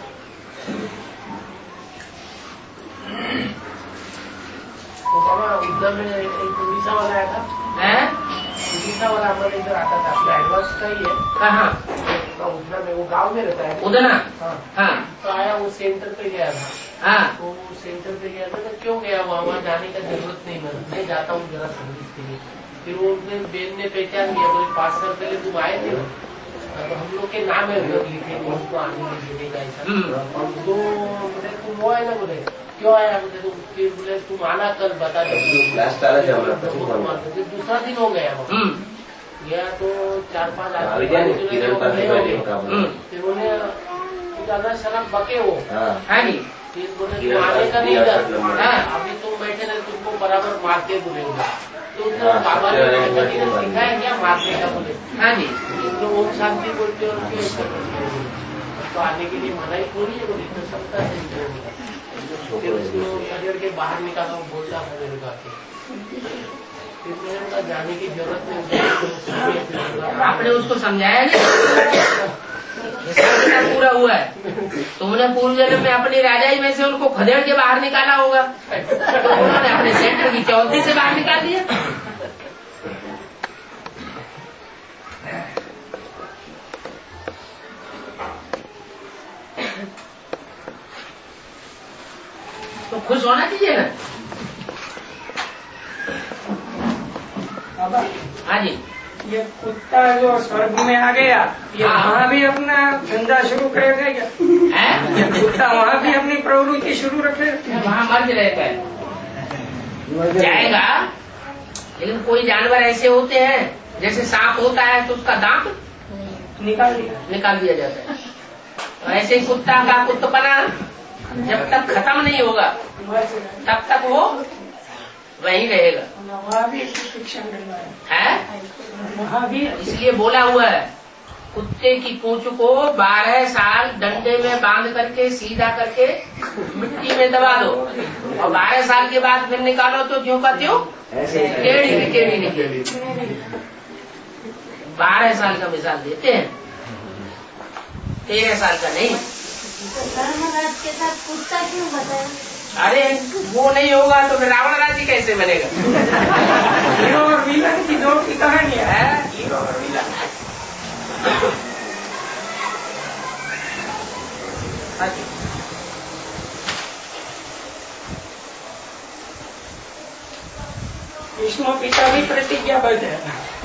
उधर में एक उड़ीसा वाला आया था, हैं? उड़ीसा वाला हमारे इधर आता था, अपना एडवांस का ही है। कहाँ? उधर में, वो गांव में रहता है। उधना? हाँ। हाँ। तो आया, वो सेंटर पे गया था। हाँ। तो वो सेंटर पे गया था, तो क्यों गया वहाँ? वहाँ जाने का जरूरत नहीं, मैं मैं जाता हूँ जरा सर्विस के लिए। फिर वो उसने बेन ने पहचान लिया, बोले पाँच साल पहले तुम आए थे, तो हम लोग के नाम है उधर लिखे, उसको आने के लिए ऐसा। तो बोले तुम वो है ना? बोले क्यों आया? बोले तो फिर बोले तुम आना कल बता दो। दूसरा दिन हो गया गया तो चार पांच आदमी फिर उन्हें ज्यादा शराब बके हो। फिर बोले तुम आने का नहीं था, अभी तुम बैठे रहे, तुमको बराबर मारते बोलेंगे। तो बाबा ने सिखाया क्या मारने का? बोले हाँ जी, तो ओम शांति बोलते और क्यों तो आने के लिए मनाही थोड़ी है। बोली तो सबका फिर उसको करियर के बाहर निकाला, बोलता था मेरे को आके। फिर मैंने उनका जाने की जरूरत नहीं। आपने उसको समझाया नहीं? हिसाब पूरा हुआ है। तुमने पूर्व जन्म में अपनी राजाई में से उनको खदेड़ के बाहर निकाला होगा, तो उन्होंने अपने सेंटर की चौथी से बाहर निकाल दिया। तो खुश होना चाहिए ना। हाँ जी, ये कुत्ता जो स्वर्ग में आ गया, ये वहाँ भी अपना धंधा शुरू करेगा क्या? है? ये कुत्ता वहाँ भी अपनी प्रवृत्ति शुरू रखेगा? वहाँ मर्ज रहता है, जाएगा। लेकिन कोई जानवर ऐसे होते हैं, जैसे सांप होता है तो उसका दांत निकाल दिया निकाल दिया जाता है, तो ऐसे ही कुत्ता का कुत्तपना जब तक खत्म नहीं होगा तब तक वो वहीं रहेगा। वहाँ भी शिक्षण है, वहाँ भी इसलिए बोला हुआ है कुत्ते की पूंछ को बारह साल डंडे में बांध करके सीधा करके मिट्टी में दबा दो और बारह साल के बाद फिर निकालो तो ज्यों का त्यों टेढ़ी में टेढ़ी निकलेगी। बारह साल का मिसाल देते हैं, तेरह साल का नहीं। धर्मराज के साथ कुत्ता क्यों बताया? अरे वो नहीं होगा तो फिर रावण राज्य कैसे बनेगा? हीरो और विलन की दौड़ की कहानी है। हीरो और विलन। विष्णु पिता भी प्रतिज्ञाबद्ध है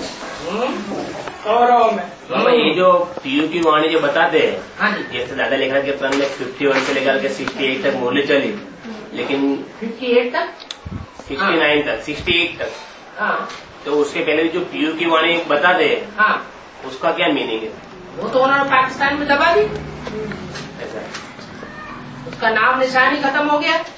कौरव में। बाबा ये जो पीयू की वाणी जो बताते हैं, हाँ जी, जैसे दादा लेखा के प्रण में फिफ्टी वन से लेकर के सिक्सटी एट तक मूल्य चली, लेकिन फिफ्टी एट तक सिक्सटी नाइन तक सिक्सटी एट तक, हाँ, तो उसके पहले भी जो पीयू की वाणी बताते हैं, हाँ, उसका क्या मीनिंग है? वो तो उन्होंने पाकिस्तान में दबा दी, ऐसा उसका नाम निशान ही खत्म हो गया।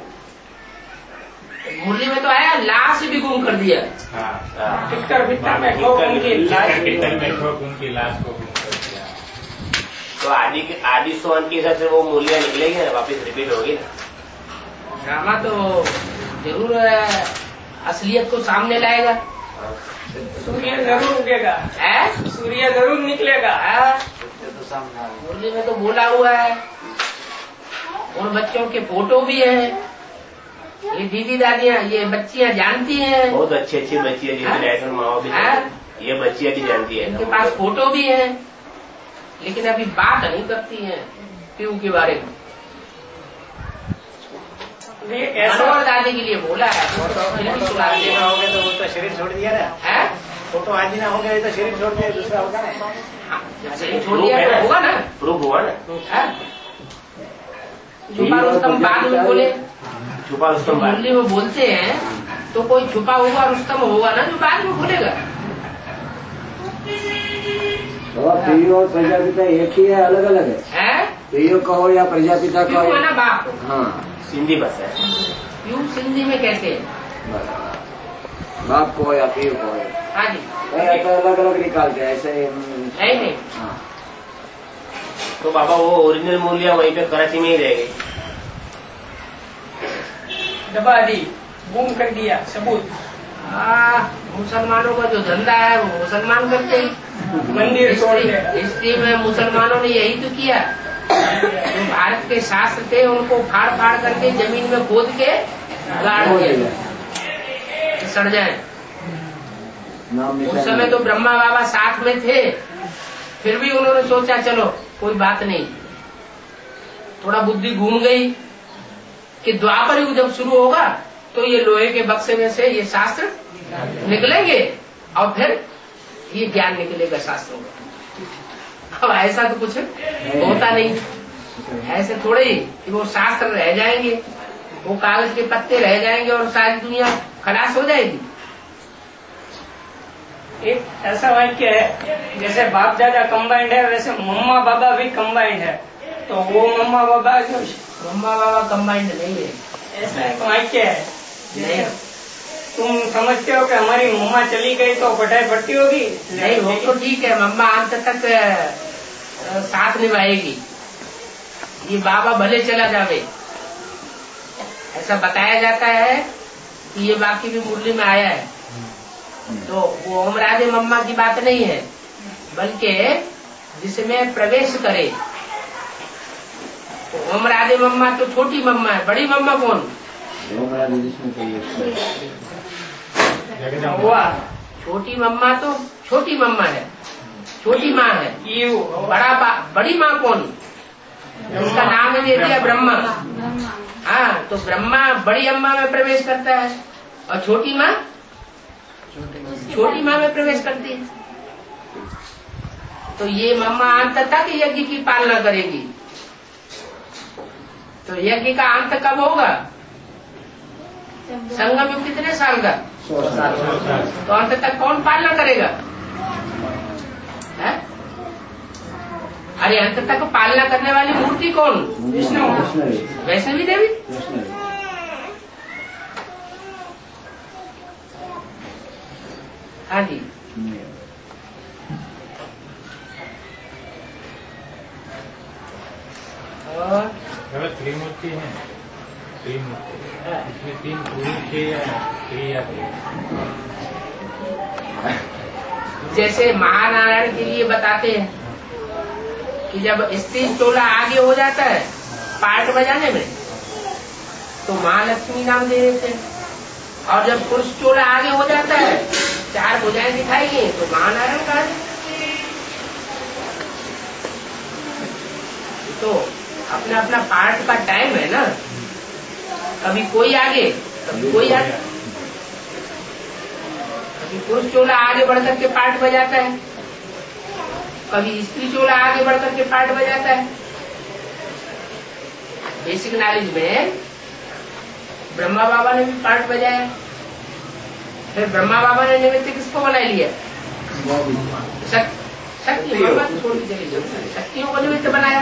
मुरली में तो आया लाश भी गुम कर दिया। टिक्कर बिट्टर में ठोक उनकी लाश उनकी लाश को गुम कर दिया। तो आदि आदि सोहन के हिसाब से वो मूल्य निकलेगी ना, वापस रिपीट होगी ना? ड्रामा तो जरूर असलियत को सामने लाएगा। सूर्य जरूर उगेगा, है सूर्य जरूर निकलेगा। मुरली में तो बोला हुआ है, उन बच्चों के फोटो भी है। ये दीदी दादियाँ, ये बच्चियाँ जानती हैं, बहुत अच्छी अच्छी बच्ची है, जिनके डैड और माँ भी जानती है। ये बच्चियाँ भी जानती है, इनके पास फोटो भी है, लेकिन अभी बात नहीं करती हैं पीयू के बारे में। ऐसा दादी के लिए बोला है, फिर भी सुना देना तो वो तो शरीर छोड़ दिया ना। है। फोटो आज ही ना हो गया तो शरीर छोड़ दिया दूसरा होगा ना। शरीर छोड़ दिया तो होगा ना, प्रूफ हुआ ना। छुपा रुस्तम बाद में बोले, छुपा रुस्तम बाद मुरली में बोलते हैं तो कोई छुपा हुआ रुस्तम होगा ना जो बाद में बोलेगा। पीओ और प्रजापिता एक ही है, अलग अलग है? पीओ कहो या प्रजापिता कहो ना बाप। हाँ सिंधी बस है। यू सिंधी में कहते हैं बाप को या पीओ को। हाँ जी, तो अलग अलग निकालते हैं ऐसे नहीं नहीं। हाँ। तो बाबा वो ओरिजिनल मूल्य वहीं पे कराची में ही रह गई। दबा दी, गुम कर दिया सबूत। हाँ, मुसलमानों का जो धंधा है वो मुसलमान करते हैं, मंदिर छोड़ दिया। हिस्ट्री में मुसलमानों ने यही तो किया। जो भारत के शास्त्र थे उनको फाड़ फाड़ करके जमीन में खोद के गाड़ दिया सड़ जाए। उस समय तो ब्रह्मा बाबा साथ में थे, फिर भी उन्होंने सोचा चलो कोई बात नहीं, थोड़ा बुद्धि घूम गई कि द्वापर युग जब शुरू होगा तो ये लोहे के बक्से में से ये शास्त्र निकलेंगे और फिर ये ज्ञान निकलेगा शास्त्रों का। अब ऐसा तो कुछ होता नहीं, ऐसे थोड़े ही कि वो शास्त्र रह जाएंगे, वो कागज के पत्ते रह जाएंगे और सारी दुनिया खलास हो जाएगी। एक ऐसा वाक्य है जैसे बाप दादा कंबाइंड है वैसे मम्मा बाबा भी कंबाइंड है। तो वो मम्मा बाबा जो मम्मा बाबा कंबाइंड नहीं है, ऐसा एक वाक्य है। नहीं तुम समझते हो कि हमारी मम्मा चली गई तो पढ़ाई पड़ती होगी? नहीं, वो तो ठीक है, मम्मा अंत तक साथ निभाएगी, ये बाबा भले चला जावे। ऐसा बताया जाता है कि ये बाकी भी मुरली में आया है। तो वो ओम राधे मम्मा की बात नहीं है, बल्कि जिसमें प्रवेश करे। तो ओम राधे मम्मा तो छोटी मम्मा है, बड़ी मम्मा कौन? हुआ छोटी मम्मा तो छोटी मम्मा है, छोटी माँ है। बड़ा बड़ी माँ कौन? उसका नाम है दे दिया ब्रह्मा। हाँ, तो ब्रह्मा बड़ी अम्मा में प्रवेश करता है और छोटी माँ छोटी माँ में प्रवेश करती है। तो ये मम्मा अंत तक यज्ञ की पालना करेगी। तो यज्ञ का अंत कब होगा? संगम युग कितने साल का? तो अंत तक कौन पालना करेगा? है? अरे अंत तक पालना करने वाली मूर्ति कौन? विष्णु, वैष्णवी देवी। हाँ जी, और त्रिमूर्ति है, त्रिमूर्ति इसमें तीन पुरुष है या स्त्री या जैसे महानारायण के लिए बताते हैं कि जब स्त्री चोला आगे हो जाता है पार्ट बजाने में तो महालक्ष्मी नाम दे देते हैं, और जब पुरुष चोला आगे हो जाता है चार भुजाएं दिखाई गई तो महानारायण कहा। तो अपना अपना पार्ट का टाइम है ना, कभी कोई आगे कभी कोई आगे। कभी पुरुष चोला आगे बढ़कर के पार्ट बजाता है, कभी स्त्री चोला आगे बढ़कर के पार्ट बजाता है। बेसिक नॉलेज में ब्रह्मा बाबा ने भी पार्ट बजाया, फिर ब्रह्मा बाबा ने निमित्त किसको बना लिया? शक्ति बाबा छोड़ के चली गई, शक्तियों को निमित्त बनाया।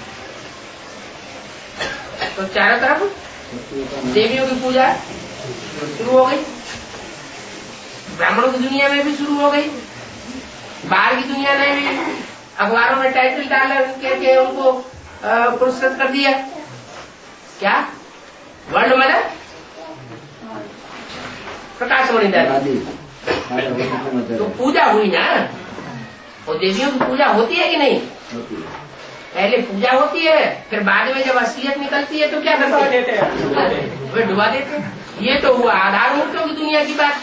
तो चारों तरफ देवियों की पूजा शुरू हो गई, ब्राह्मणों की दुनिया में भी शुरू हो गई, बाहर की दुनिया ने भी अखबारों में टाइटल डाल के उनको पुरस्कृत कर दिया। क्या? वर्ल्ड मदर प्रकाश मणि दादी। तो पूजा हुई ना, और देवियों की पूजा होती है कि नहीं? पहले पूजा होती है, फिर बाद में जब असलियत निकलती है तो क्या करते हैं? वे डुबा देते हैं। ये तो हुआ आधार मूर्तियों की दुनिया की बात।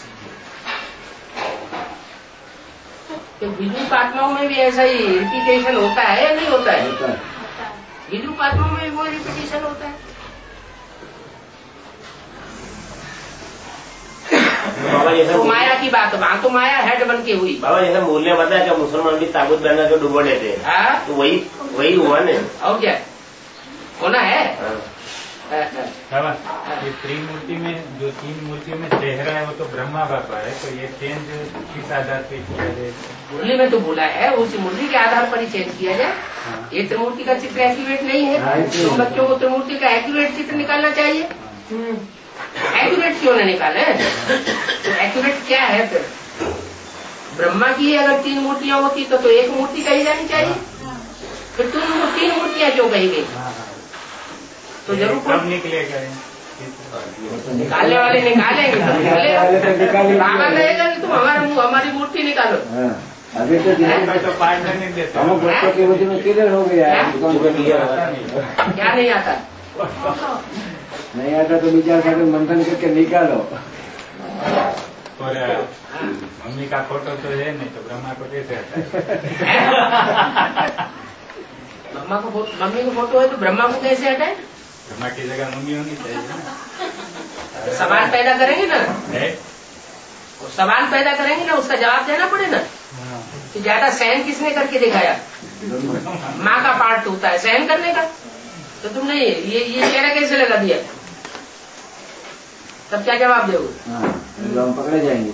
तो विष्णु पात्माओं में भी ऐसा ही रिपीटेशन होता है या नहीं होता है? विष्णु पात्माओं में भी वो रिपीटेशन होता है। तो माया की बात है, वहाँ तो माया हेड बन के हुई। बाबा जैसे मूल्य बताया कि मुसलमान भी ताबूत बना के डुबो देते हैं, तो वही वही हुआ ना। और क्या होना है? बाबा ये त्रिमूर्ति में जो तीन मूर्तियों में चेहरा है वो तो ब्रह्मा बाबा है, तो ये चेंज किस आधार पे किया जाए? मुरली में तो बोला है उसी मुरली के आधार पर ही चेंज किया जाए। हाँ। ये त्रिमूर्ति का चित्र एक्यूरेट नहीं है, तो बच्चों को त्रिमूर्ति का एक्यूरेट चित्र निकालना चाहिए। एक्यूरेट क्यों नहीं निकाले? तो एक्यूरेट क्या है फिर? ब्रह्मा की अगर तीन मूर्तियां होती तो, तो एक मूर्ति कही जानी चाहिए, फिर तुम तीन मूर्तियां क्यों कही गई? तो जरूर कब निकलेगा? निकालने वाले निकालेंगे, तो निकलेगा। बाबा कहेगा कि तुम हमारे मुंह हमारी मूर्ति निकालो। अभी तो तो पाठ नहीं देते हम बच्चों की मूर्ति में क्लियर हो गया है। क्या नहीं आता? नहीं आता तो विचार करके मंथन करके निकालो। और मम्मी का फोटो तो है नहीं, तो ब्रह्मा को कैसे आता है? ब्रह्मा को मम्मी को फोटो है तो ब्रह्मा को कैसे हटाए? ब्रह्मा की जगह मम्मी होनी चाहिए ना। सवाल पैदा करेंगे ना, है? सवाल पैदा करेंगे ना, उसका जवाब देना पड़े ना। तो ज्यादा सहन किसने करके दिखाया? माँ का पार्ट होता है सहन करने का। तो तुमने ये ये चेहरा कैसे लगा दिया? तब क्या जवाब दोगे? हम पकड़े जाएंगे।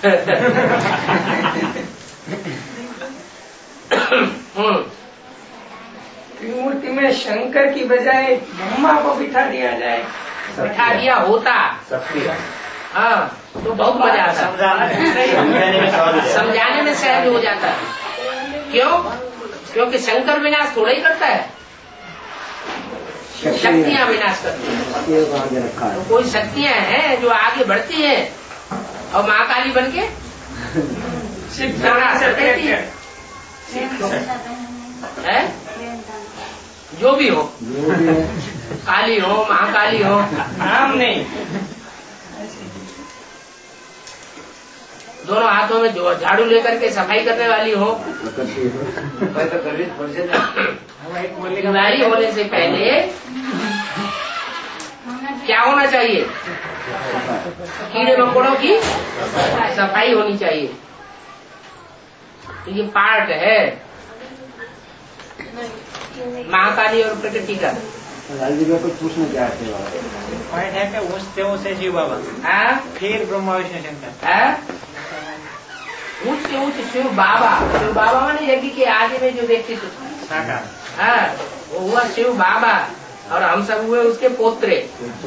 त्रिमूर्ति में शंकर की बजाय ब्रह्मा को बिठा दिया जाए। बिठा दिया होता हाँ तो बहुत मजा आता, समझाने में सहज हो जाता। क्यों? क्योंकि शंकर विनाश थोड़ा ही करता है, शक्तियाँ विनाश करती हैं। तो कोई शक्तियाँ हैं जो आगे बढ़ती हैं और माँ काली बन के विनाश करती है। जो भी हो, काली हो महाकाली हो, नाम नहीं, दोनों हाथों में जो झाड़ू लेकर के सफाई करने वाली हो। बीमारी होने से पहले क्या होना चाहिए? कीड़े मकोड़ों की सफाई होनी चाहिए। तो ये पार्ट है महाकाली और प्रकृति का। लालजी भाई कुछ पूछना चाहते हो? पॉइंट है कि ऊँचते ऊँचे जीव बाबा, फिर ब्रह्मा विष्णु शंकर, ऊँच ऊँच शिव बाबा। शिव बाबा माने यज्ञ के आगे में जो व्यक्तित्व, हाँ वो हुआ शिव बाबा और हम सब हुए उसके पोत्रे।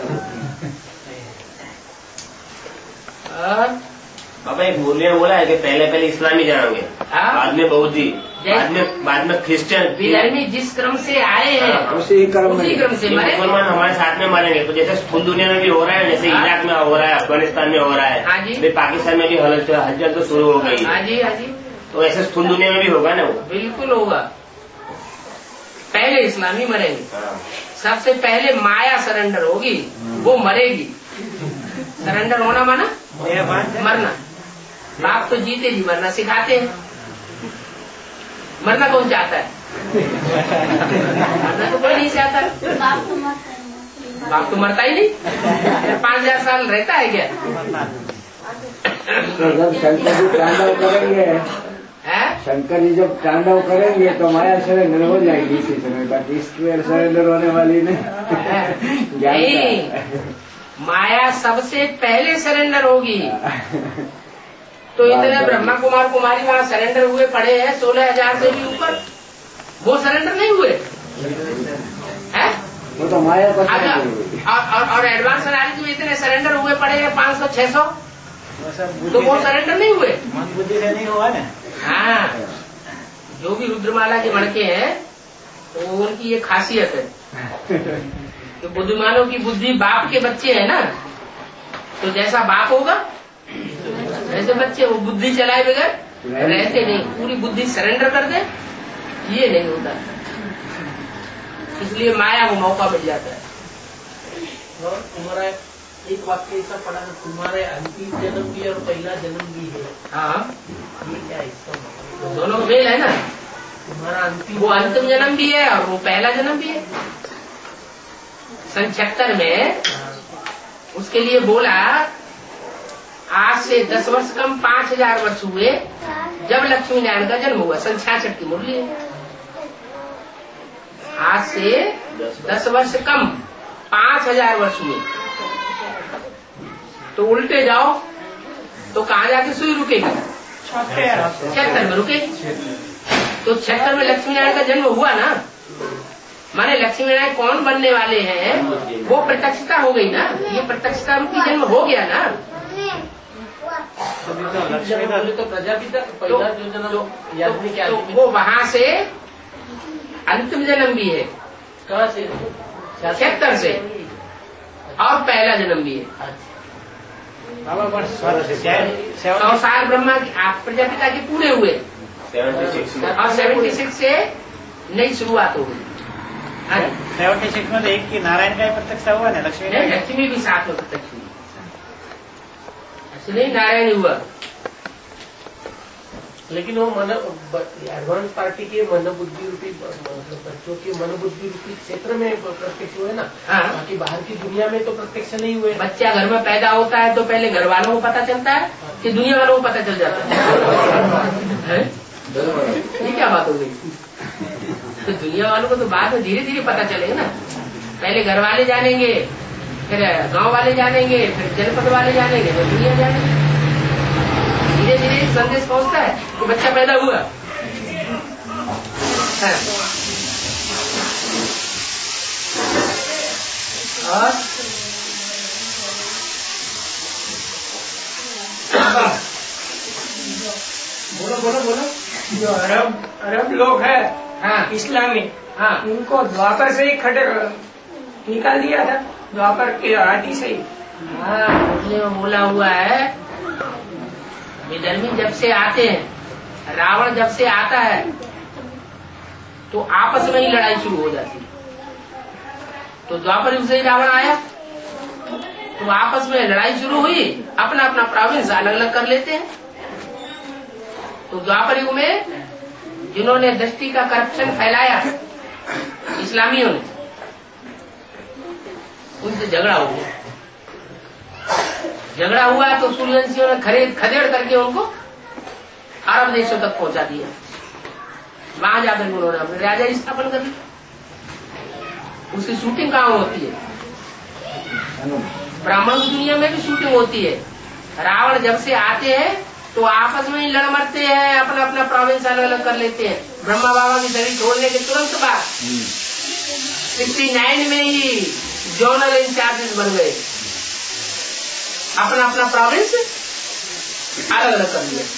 बाबा एक मूल्य बोला है कि पहले पहले इस्लामी जाएंगे, बाद में बौद्धि, बाद में बाद में क्रिश्चियन। विधर्मी जिस क्रम से आए हैं उसी क्रम उसी क्रम से मरे। मुसलमान हमारे साथ में मरेंगे। तो जैसे स्थूल दुनिया में भी हो रहा है, जैसे इराक में हो रहा है, अफगानिस्तान में हो रहा है, हाँ जी, पाकिस्तान में भी हलचल तो शुरू हो गई। हाँ जी हाँ जी, तो ऐसे स्थूल दुनिया में भी होगा ना? वो बिल्कुल होगा। पहले इस्लामी मरेंगे, सबसे पहले माया सरेंडर होगी, वो मरेगी। सरेंडर होना माना मरना। बाप तो जीते जी मरना सिखाते हैं, मरना कौन चाहता है? मरना तो कोई नहीं चाहता। बाप तो मरता है, बाप तो मरता ही नहीं, पाँच हजार साल रहता है क्या? तो जब शंकर जी तांडव करेंगे, शंकर जी जब तांडव करेंगे तो माया सरेंडर हो जाएगी इसी समय, बाकी स्क्वेयर सरेंडर होने वाली नहीं। माया सबसे पहले सरेंडर होगी। तो इतने ब्रह्मा कुमार कुमारी वहाँ सरेंडर हुए पड़े हैं, सोलह हजार से भी ऊपर, वो सरेंडर नहीं हुए हैं? वो तो माया को और, और एडवांस एनालिसिस में इतने सरेंडर हुए पड़े हैं पाँच सौ छह सौ, तो वो सरेंडर नहीं हुए। मन बुद्धि से नहीं हुआ ना। हाँ, जो भी रुद्रमाला के मणके हैं तो उनकी ये खासियत है कि बुद्धिमानों की बुद्धि बाप के बच्चे है ना, तो जैसा बाप होगा वैसे बच्चे। वो बुद्धि चलाए बगैर रहते नहीं, पूरी बुद्धि सरेंडर कर दे, ये नहीं होता। इसलिए माया को मौका मिल जाता है। और तुम्हारा एक वाक्य ऐसा पड़ा है, तुम्हारे अंतिम जन्म भी और पहला जन्म भी है। हाँ, ये क्या इसका दोनों का मेल है ना। तुम्हारा अंतिम वो अंतिम जन्म भी है और वो पहला जन्म भी है। सन छहत्तर में उसके लिए बोला आज से दस वर्ष कम पांच हजार वर्ष हुए जब लक्ष्मी नारायण का जन्म हुआ। सन छियासठ की मुरली है। आज से दस वर्ष कम पांच हजार वर्ष हुए तो उल्टे जाओ तो कहाँ जाके सुई रुकेगी? छिहत्तर में रुकेगी। तो छिहत्तर में लक्ष्मी नारायण का जन्म हुआ ना, माने लक्ष्मी नारायण कौन बनने वाले हैं वो प्रत्यक्षता हो गई ना, ये प्रत्यक्षता रूपी जन्म हो गया ना। तो प्रजापिता पहला जो जन्म याद में क्या, वो वहाँ से अंतिम जन्म भी है। कहाँ से? छिहत्तर से। और पहला जन्म भी है। सौ साल ब्रह्मा की प्रजापिता के पूरे हुए और सेवेंटी सिक्स से नई शुरुआत हो गई। सेवेंटी सिक्स में एक की नारायण का प्रत्यक्ष हुआ ना, लक्ष्मी लक्ष्मी भी साथ में प्रत्यक्ष हुई, नहीं नारायण हुआ। लेकिन वो मन एडवांस पार्टी के मन बुद्धि रूपी बच्चों के मन बुद्धि रूपी क्षेत्र में प्रत्यक्ष हुए ना। हाँ। बाकी बाहर की दुनिया में तो प्रत्यक्ष नहीं हुए। बच्चा घर में पैदा होता है तो पहले घर वालों को पता चलता है कि दुनिया वालों को पता चल जाता है? ये क्या बात हो गई? तो दुनिया वालों को तो बाद में धीरे धीरे पता चलेगा ना। पहले घर वाले जानेंगे, फिर गांव वाले जानेंगे, फिर जनपद वाले जानेंगे, फिर दुनिया जानेंगे। धीरे धीरे संदेश पहुंचता है कि बच्चा पैदा हुआ। हाँ। और बोलो बोलो बोलो। जो अरब अरब लोग है, हाँ, इस्लामी, हाँ, उनको द्वापर से ही खड़े निकाल दिया था, द्वापर के आदि से ही। हाँ, में बोला हुआ है विधर्मी जब से आते हैं, रावण जब से आता है तो आपस में ही लड़ाई शुरू हो जाती है। तो द्वापर युग से ही रावण आया तो आपस में लड़ाई शुरू हुई, अपना अपना प्रोविंस अलग अलग कर लेते हैं। तो द्वापर युग में जिन्होंने दृष्टि का करप्शन फैलाया इस्लामियों ने, उनसे झगड़ा हो गया। झगड़ा हुआ तो सूर्यवंशियों ने खरीद खदेड़ करके उनको अरब देशों तक पहुंचा दिया। वहां जाकर उन्होंने अपने राजा स्थापन कर दी। उसकी शूटिंग कहाँ होती है? ब्राह्मण की दुनिया में भी शूटिंग होती है। रावण जब से आते हैं तो आपस में ही लड़ मरते हैं, अपना अपना प्रोविंस अलग अलग कर लेते हैं। ब्रह्मा बाबा की शरीर छोड़ने के तुरंत बाद सिक्सटी नाइन में ही जोनल इंचार्जेस बन गए, अपना अपना प्रोविंस अलग अलग कर लिया।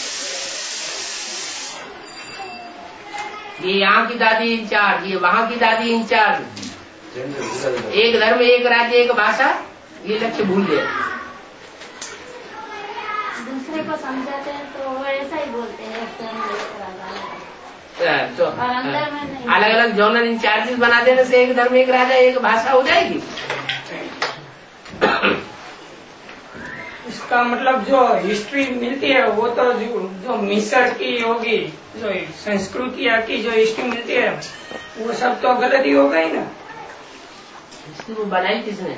ये यहाँ की दादी इंचार्ज, ये वहाँ की दादी इंचार्ज, एक धर्म एक राज्य एक भाषा, ये लक्ष्य भूल गए। दूसरे को समझाते हैं तो वो ऐसा ही बोलते हैं तो अलग अलग जोनल इंचार्जेस बना देने से एक धर्म एक राजा एक भाषा हो जाएगी। इसका मतलब जो हिस्ट्री मिलती है वो तो जो, जो मिस्र की होगी, जो संस्कृतियाँ की जो हिस्ट्री मिलती है वो सब तो गलत ही हो गई ना। हिस्ट्री वो बनाई किसने?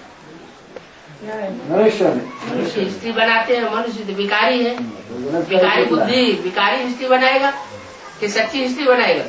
मनुष्य मनुष्य हिस्ट्री बनाते हैं। मनुष्य तो विकारी है, विकारी बुद्धि, विकारी हिस्ट्री बनाएगा कि सच्ची हिस्ट्री बनाएगा?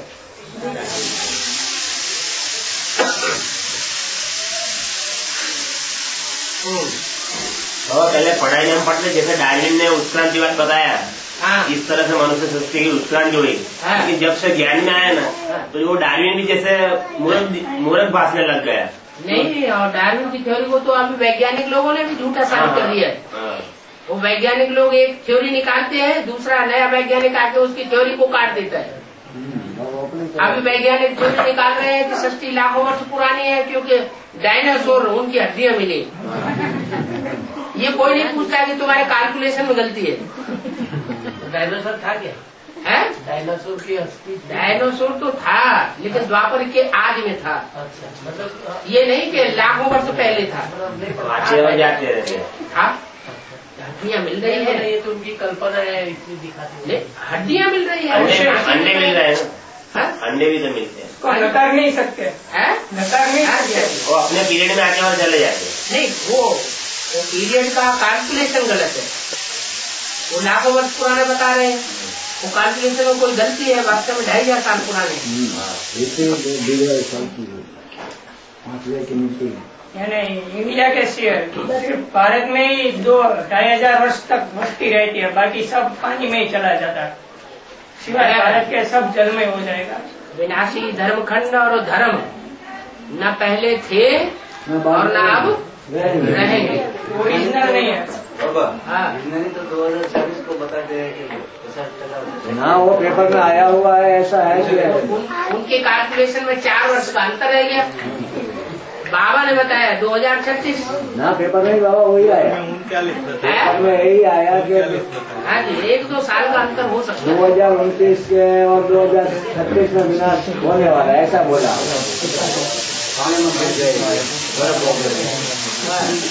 और पहले पढ़ाई में हम पढ़ते जैसे डार्विन ने उत्क्रांतिवाद बताया, हाँ, इस तरह से मनुष्य सृष्टि की उत्क्रांति हुई। हाँ, लेकिन जब से ज्ञान में आया ना, हाँ, तो वो डार्विन भी जैसे मूर्ख मूर्ख भाषने लग गया। नहीं, और डार्विन की थ्योरी को तो अभी वैज्ञानिक लोगों ने भी झूठा साबित कर दिया है। वो वैज्ञानिक लोग एक थ्योरी निकालते हैं, दूसरा नया वैज्ञानिक आके उसकी थ्योरी को काट देता है। अभी वैज्ञानिक थ्योरी निकाल रहे हैं कि सृष्टि लाखों वर्ष पुरानी है क्योंकि डायनासोर उनकी हड्डियां मिली। ये कोई नहीं पूछता है कि तुम्हारे कैलकुलेशन में गलती है। डायनासोर था क्या? है डायनासोर की अस्तित्व? डायनासोर तो था लेकिन द्वापर के आज में था। अच्छा, मतलब ये नहीं कि लाखों वर्ष पहले था। जाते रहते हाँ, हड्डियां मिल रही है, ये तो उनकी कल्पना है, इसलिए दिखाते हैं। हड्डियां मिल रही है, अंडे मिल रहे हैं, अंडे भी तो मिलते हैं। को नकार नहीं सकते, है नकार नहीं सकते। वो अपने पीरियड में आके और चले जाते। नहीं, वो पीरियड का कैलकुलेशन गलत है। वो लाखों वर्ष पुराने बता रहे हैं, वो कैलकुलेशन में कोई गलती है, वास्तव में ढाई हजार साल पुराने। यानी इंडिया के शेयर सिर्फ भारत में ही दो ढाई हजार वर्ष तक बचती रहती है, बाकी सब पानी में ही चला जाता है, सिवाय भारत के सब जल में हो जाएगा। विनाशी धर्मखंड और धर्म न पहले थे और न अब रहेंगे, ओरिजिनल नहीं है। हाँ तो दो हजार छब्बीस को बताते हैं ना, वो पेपर में आया हुआ है, ऐसा है कि उन, उनके कैलकुलेशन में चार वर्ष का अंतर रह गया। बाबा ने बताया दो हजार छत्तीस ना, पेपर में ही बाबा वही आया, पेपर में यही आया कि हाँ जी एक दो साल का अंतर हो सकता है। दो हजार उनतीस के और दो हजार छत्तीस में विनाश होने वाला है, ऐसा बोला। पानी में गिर जाएगा, बर्फ हो गई।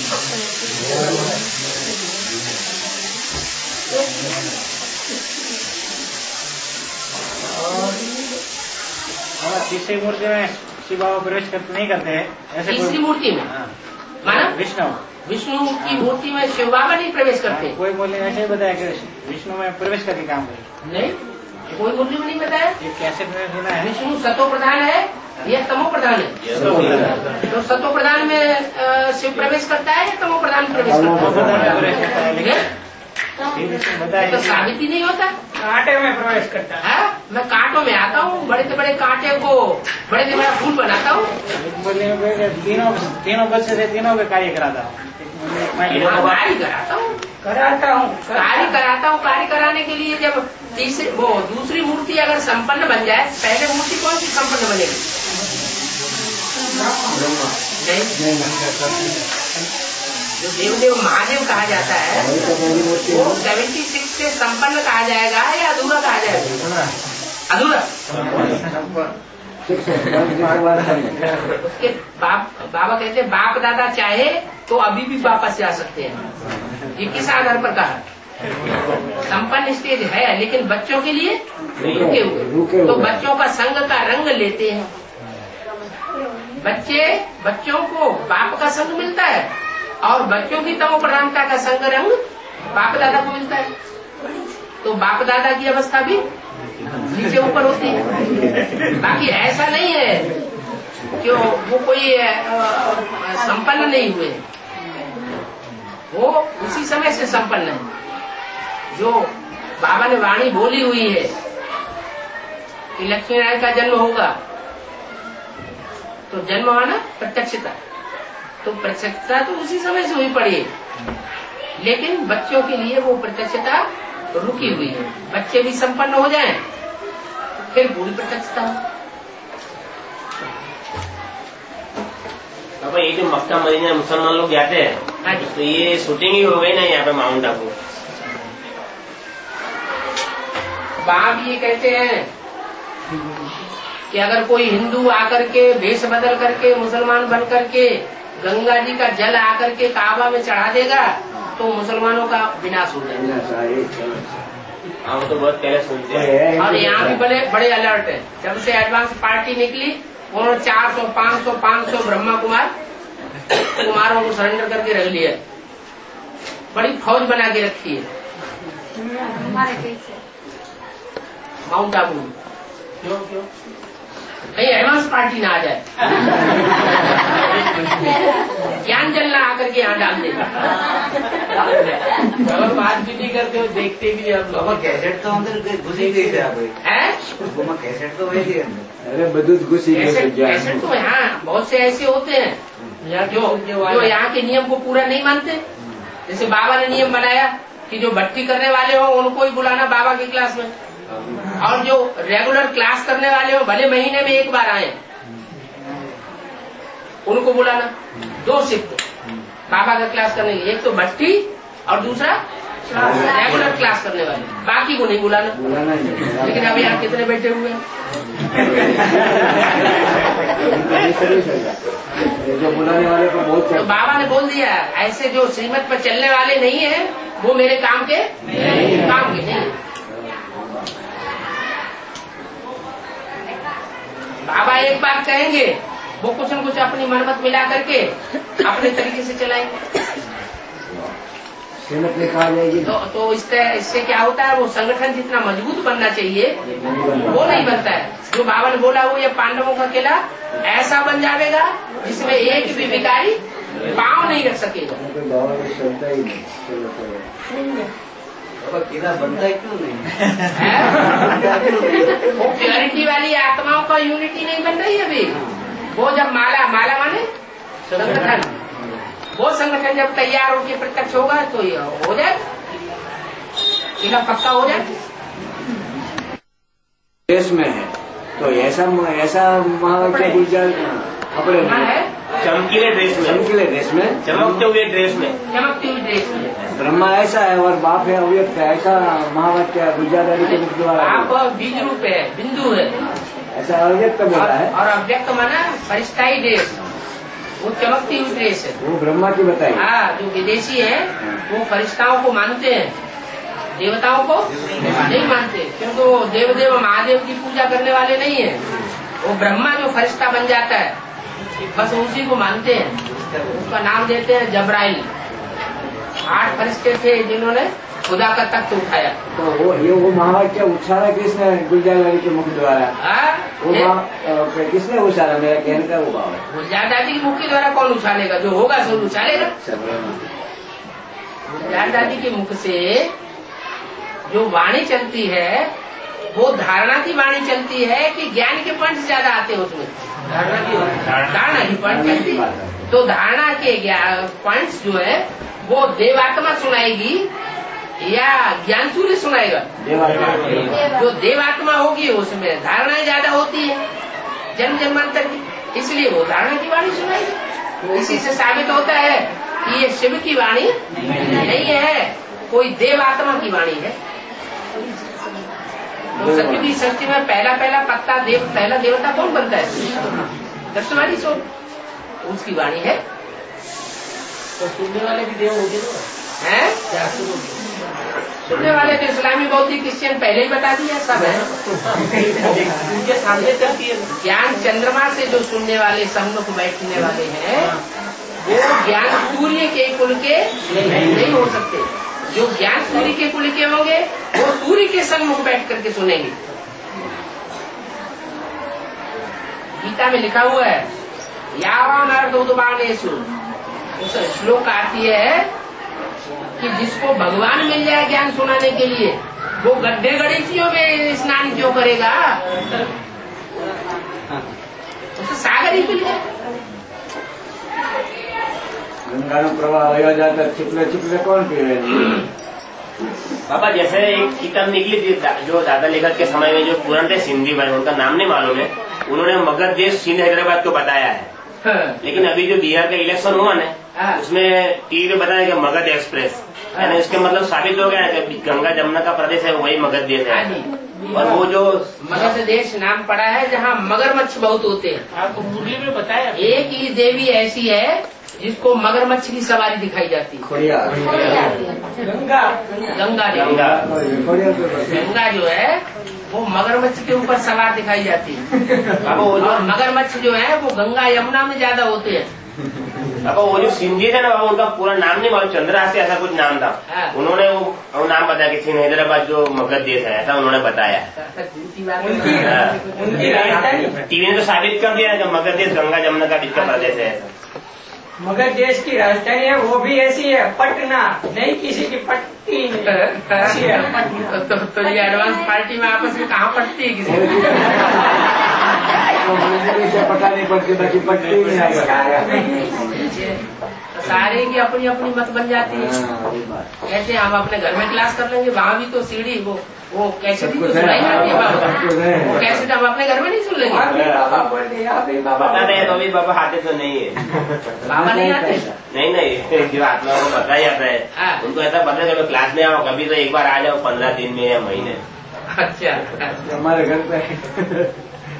और तीसरी मूर्ति में शिव बाबा प्रवेश करते नहीं करते हैं ऐसे। तीसरी मूर्ति में माना विष्णु विष्णु की मूर्ति में शिव बाबा नहीं प्रवेश करते। कोई बोले ऐसे ही बताया कि विष्णु में प्रवेश करके काम करे। नहीं, कोई मूर्ति में नहीं बताया। ये कैसे में सुना है? विष्णु सतो प्रधान है या तमो प्रधान है? तो सतो प्रधान में शिव प्रवेश करता है या तमो प्रधान प्रवेश करता है? तो साबित ही नहीं होता। कांटे में प्रवेश करता है। मैं कांटों में आता हूँ, बड़े से बड़े कांटे को बड़े से बड़ा फूल बनाता हूँ। तीनों तीनों बच्चे थे, तीनों का कार्य कराता हूँ। कार्य कराता हूँ कराता हूँ कार्य कराता हूँ कार्य कराने के लिए जब तीसरी वो दूसरी मूर्ति अगर संपन्न बन जाए, पहले मूर्ति कौन सी संपन्न बनेगी? जो देवदेव महादेव कहा जाता है वो सेवेंटी सिक्स से संपन्न कहा जाएगा या अधूरा कहा जाएगा? अधूरा। उसके बाप बाबा कहते हैं बाप दादा चाहे तो अभी भी वापस जा सकते हैं। ये किस आधार पर कहा? संपन्न स्टेज है लेकिन बच्चों के लिए रुके हुए, तो बच्चों का संग का रंग लेते हैं। बच्चे बच्चों को बाप का संग मिलता है और बच्चों की तमो प्रधानता का संग रंग बाप दादा को मिलता है। तो बाप दादा की अवस्था भी नीचे ऊपर होती है। बाकी ऐसा नहीं है कि वो कोई संपन्न नहीं हुए, वो उसी समय से संपन्न है। जो बाबा ने वाणी बोली हुई है कि लक्ष्मी नारायण का जन्म होगा, तो जन्म हुआ ना प्रत्यक्षता, तो प्रत्यक्षता तो उसी समय से हुई पड़ी है, लेकिन बच्चों के लिए वो प्रत्यक्षता रुकी हुई है। बच्चे भी संपन्न हो जाएं फिर पूरी प्रत्यक्षता। पापा ये जो मक्का मदीना मुसलमान लोग जाते हैं तो ये शूटिंग ही हो गई ना यहाँ पे माउंट आबू। वहाँ भी ये कहते हैं कि अगर कोई हिंदू आकर के वेश बदल करके मुसलमान बन करके गंगा जी का जल आकर के काबा में चढ़ा देगा तो मुसलमानों का विनाश हो जाएगा। हाँ तो बहुत पहले सुनते हैं। और यहाँ भी बड़े बड़े अलर्ट है। जब से एडवांस पार्टी निकली उन्होंने चार सौ पाँच सौ पाँच सौ ब्रह्मा कुमार कुमारों को सरेंडर करके रख लिया, बड़ी फौज बना के रखी है माउंट आबू। क्यों क्यों कहीं एडवांस पार्टी ना आ जाए, ज्ञान जल ना आकर के यहाँ डाल दे। अगर बात भी नहीं करते हो देखते भी हम लोग। कैसेट तो अंदर घुसी गई थी आप कैसेट तो वही थी अंदर। अरे बदूस घुसी गई। कैसेट तो यहाँ बहुत से ऐसे होते हैं जो जो यहाँ के नियम को पूरा नहीं मानते। जैसे बाबा ने नियम बनाया कि जो भट्टी करने वाले हो उनको ही बुलाना बाबा की क्लास में, और जो रेगुलर क्लास करने वाले हो भले महीने में एक बार आए उनको बुलाना। दो शिफ्ट बाबा का क्लास करने की, एक तो भट्टी और दूसरा रेगुलर क्लास करने वाले, बाकी को नहीं बुलाना। लेकिन अब यहाँ कितने बैठे हुए हैं? जो बुलाने वाले को बहुत तो बाबा ने बोल दिया ऐसे जो श्रीमत पर चलने वाले नहीं है वो मेरे काम के काम के नहीं। बाबा एक बात कहेंगे वो कुछ न कुछ अपनी मनमत मिला करके अपने तरीके से चलाएंगे। श्रीमत में कहा जाएगी। तो, तो इससे इससे क्या होता है, वो संगठन जितना मजबूत बनना चाहिए वो नहीं बनता है। जो बाबा ने बोला वो ये पांडवों का किला ऐसा बन जाएगा जिसमें एक भी भिखारी पाँव नहीं रख सकेगा। किला बनता है क्यों नहीं? वो प्योरिटी वाली आत्माओं का यूनिटी नहीं बन रही अभी। वो जब माला माला माने संगठन, वो संगठन जब तैयार होकर प्रत्यक्ष होगा तो ये हो जाए, किला पक्का हो जाए। देश में है तो ऐसा ऐसा महावाक्य गुजर अपने है चमकीले ड्रेस में, चमकीले ड्रेस में, चमकते हुए ड्रेस में, चमकती हुई ड्रेस में ब्रह्मा ऐसा है और बाप है अव्यक्त है, ऐसा महावाक्य गुजरादारी के मुख द्वारा आप बीज रूप है, बिंदु है, ऐसा अव्यक्त बोला है। और अव्यक्त माना फरिश्ताई ड्रेस, वो चमकती हुई ड्रेस है। वो ब्रह्मा की बताई। हाँ, जो विदेशी है वो फरिश्ताओं को मानते हैं, देवताओं को नहीं मानते, क्योंकि वो देव देव महादेव की पूजा करने वाले नहीं है। वो ब्रह्मा जो फरिश्ता बन जाता है बस उसी को मानते हैं, उसका नाम देते हैं जबराइल। आठ फरिश्ते थे जिन्होंने खुदा का तख्त उठाया। तो वो ये वो महावाक्य उछाला किसने गुलजार के मुख द्वारा? वो किसने उछाला? मेरा कहने का वो भाव है। गुलजार दादी के मुख के द्वारा कौन उछालेगा? जो होगा सो उछालेगा। गुलजार दादी के मुख से जो वाणी चलती है वो धारणा की वाणी चलती है कि ज्ञान के पॉइंट ज्यादा आते हैं उसमें। धारणा की धारणा की पॉइंट चलती है, तो धारणा के पॉइंट्स जो है वो देवात्मा सुनाएगी या ज्ञान सूर्य सुनाएगा? जो देवात्मा होगी उसमें धारणाएं ज्यादा होती है जन्म जन्मांतर की, इसलिए वो धारणा की वाणी सुनाएगी। इसी से साबित होता है कि ये शिव की वाणी नहीं है, कोई देवात्मा की वाणी है। तो सत्य की सृष्टि में पहला पहला पत्ता देव पहला देवता कौन बनता है? दक्षवाणी सो उसकी वाणी है। तो सुनने वाले भी देव होंगे हैं? सुनने वाले तो इस्लामी बौद्धिक क्रिश्चियन पहले ही बता दिया सब है। उनके सामने चलती है ज्ञान चंद्रमा से जो सुनने वाले सम्मुख बैठने वाले हैं वो ज्ञान सूर्य के कुल के नहीं हो सकते। जो ज्ञान सूर्य के कुल के होंगे वो सूर्य के सम्मुख बैठ करके सुनेंगे। गीता में लिखा हुआ है यावान अर्धोदबानेषु, उस श्लोक आती है कि जिसको भगवान मिल जाए ज्ञान सुनाने के लिए वो गड्ढे गणेशियों में स्नान क्यों करेगा? उसे सागर ही मिल जाए। गंगा नो प्रवाह हो जाता, चिपले चिपले कौन पीवे? पापा जैसे एक किताब निकली थी जो दादा लेखक के समय में, जो पुराने थे सिंधी भाई, उनका नाम नहीं मालूम है, उन्होंने मगध देश सिंध हैदराबाद को बताया है। लेकिन अभी जो बिहार का इलेक्शन हुआ ना उसमें टीवी पे बताया कि मगध एक्सप्रेस, यानी इसके मतलब साबित हो गया है कि गंगा जमुना का प्रदेश है वही मगध देश है। और वो जो मगध देश नाम पड़ा है जहाँ मगरमच्छ बहुत होते हैं। आपको मुरली में बताया एक ही देवी ऐसी है जिसको मगरमच्छ की सवारी दिखाई जाती है। गंगा गंगा गंगा गंगा जो है वो मगरमच्छ के ऊपर सवार दिखाई जाती है। अब वो जो और मगरमच्छ जो है वो गंगा यमुना में ज्यादा होते हैं। अब वो जो सिंधी थे ना बाबा, उनका पूरा नाम नहीं मालूम, चंद्रहास से ऐसा कुछ नाम था। हाँ। उन्होंने वो, वो नाम बताया कि सिंध हैदराबाद जो मगध देश है ऐसा उन्होंने बताया। टीवी ने तो साबित कर दिया कि मगध देश गंगा जमुना का बीच का प्रदेश है। मगध देश की राजधानी है वो भी ऐसी है, पटना, नहीं किसी की पट्टी ऐसी है पटना। तो, तो ये एडवांस पार्टी में आपस में कहाँ पटती है किसी से पता नहीं पड़ती, बाकी पट्टी नहीं आएगा। सारे की अपनी अपनी मत बन जाती है। कैसे हम अपने घर में क्लास कर लेंगे, वहाँ भी तो सीढ़ी वो वो कैसे तो सुनाई जाती है। वो कैसे हम अपने घर में नहीं सुन लेंगे। बता रहे तो अभी बाबा आते तो नहीं है। बाबा नहीं आते? नहीं नहीं, जो आत्मा को पता ही आता है उनको ऐसा पता है कि क्लास में आओ, कभी तो एक बार आ जाओ पंद्रह दिन में या महीने। अच्छा, हमारे घर पे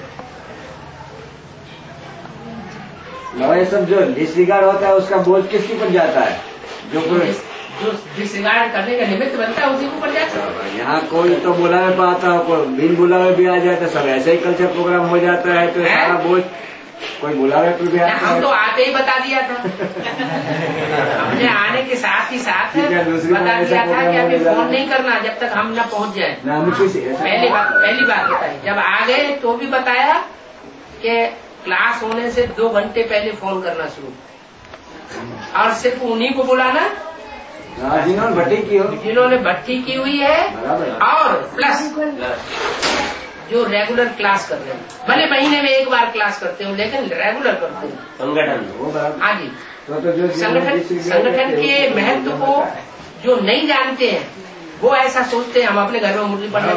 ये सब जो डिसरिगार्ड होता है उसका बोझ किसके ऊपर जाता है? जो जो डिसरिगार्ड करने का निमित्त बनता है उसी को ऊपर जाता है। यहाँ कोई तो बुलावे पाता है, कोई बिन बुलावे भी आ जाता है, सब ऐसे ही कल्चर प्रोग्राम हो जाता है, तो सारा बोझ कोई बुलावे तो भी हम तो आते ही बता दिया था। हमने आने के साथ ही साथ बता दिया था कि अभी फोन नहीं करना जब तक हम न पहुंच जाए। पहली बात पहली बात बताई, जब आ गए तो भी बताया कि क्लास होने से दो घंटे पहले फोन करना शुरू, और सिर्फ उन्हीं को बुलाना जिन्होंने भट्टी की हो, जिन्होंने भट्टी की हुई है, और प्लस जो रेगुलर क्लास कर रहे हैं। भले महीने में एक बार क्लास करते हो लेकिन रेगुलर करते हो संगठन। हाँ जी, संगठन संगठन के महत्व को जो नहीं जानते हैं वो ऐसा सोचते हैं हम अपने घर में मुरली पढ़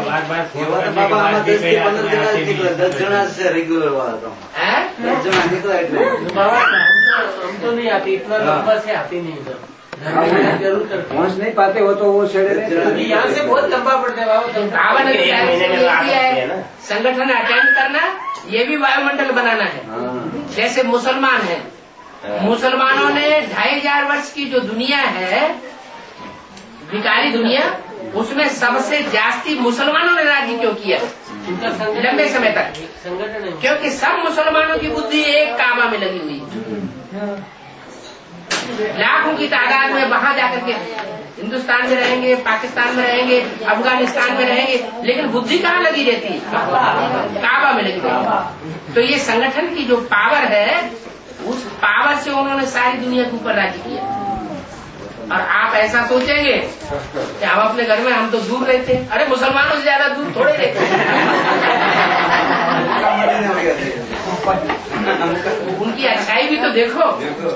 दस जना से रेगुलर हम तो नहीं आती, इतना लंबा से आती नहीं तो पहुँच नहीं पाते हो तो वो यहाँ से बहुत लंबा पड़ता है। संगठन अटेंड करना ये भी वायुमंडल बनाना है। जैसे मुसलमान है, मुसलमानों ने ढाई हजार वर्ष की जो दुनिया है भिखारी दुनिया, उसमें सबसे जास्ती मुसलमानों ने राज्य क्यों किया लंबे समय तक? क्योंकि सब मुसलमानों की बुद्धि एक काबा में लगी हुई है। लाखों की तादाद में वहां जाकर के हिंदुस्तान में रहेंगे, पाकिस्तान में रहेंगे, अफगानिस्तान में रहेंगे, लेकिन बुद्धि कहाँ लगी रहती है? काबा में लगी रहती है। तो ये संगठन की जो पावर है, उस पावर से उन्होंने सारी दुनिया के ऊपर राज्य किया। और आप ऐसा सोचेंगे कि हम अपने घर में हम तो दूर रहते हैं, अरे मुसलमानों से ज्यादा दूर थोड़े रहते उनकी अच्छाई भी तो देखो।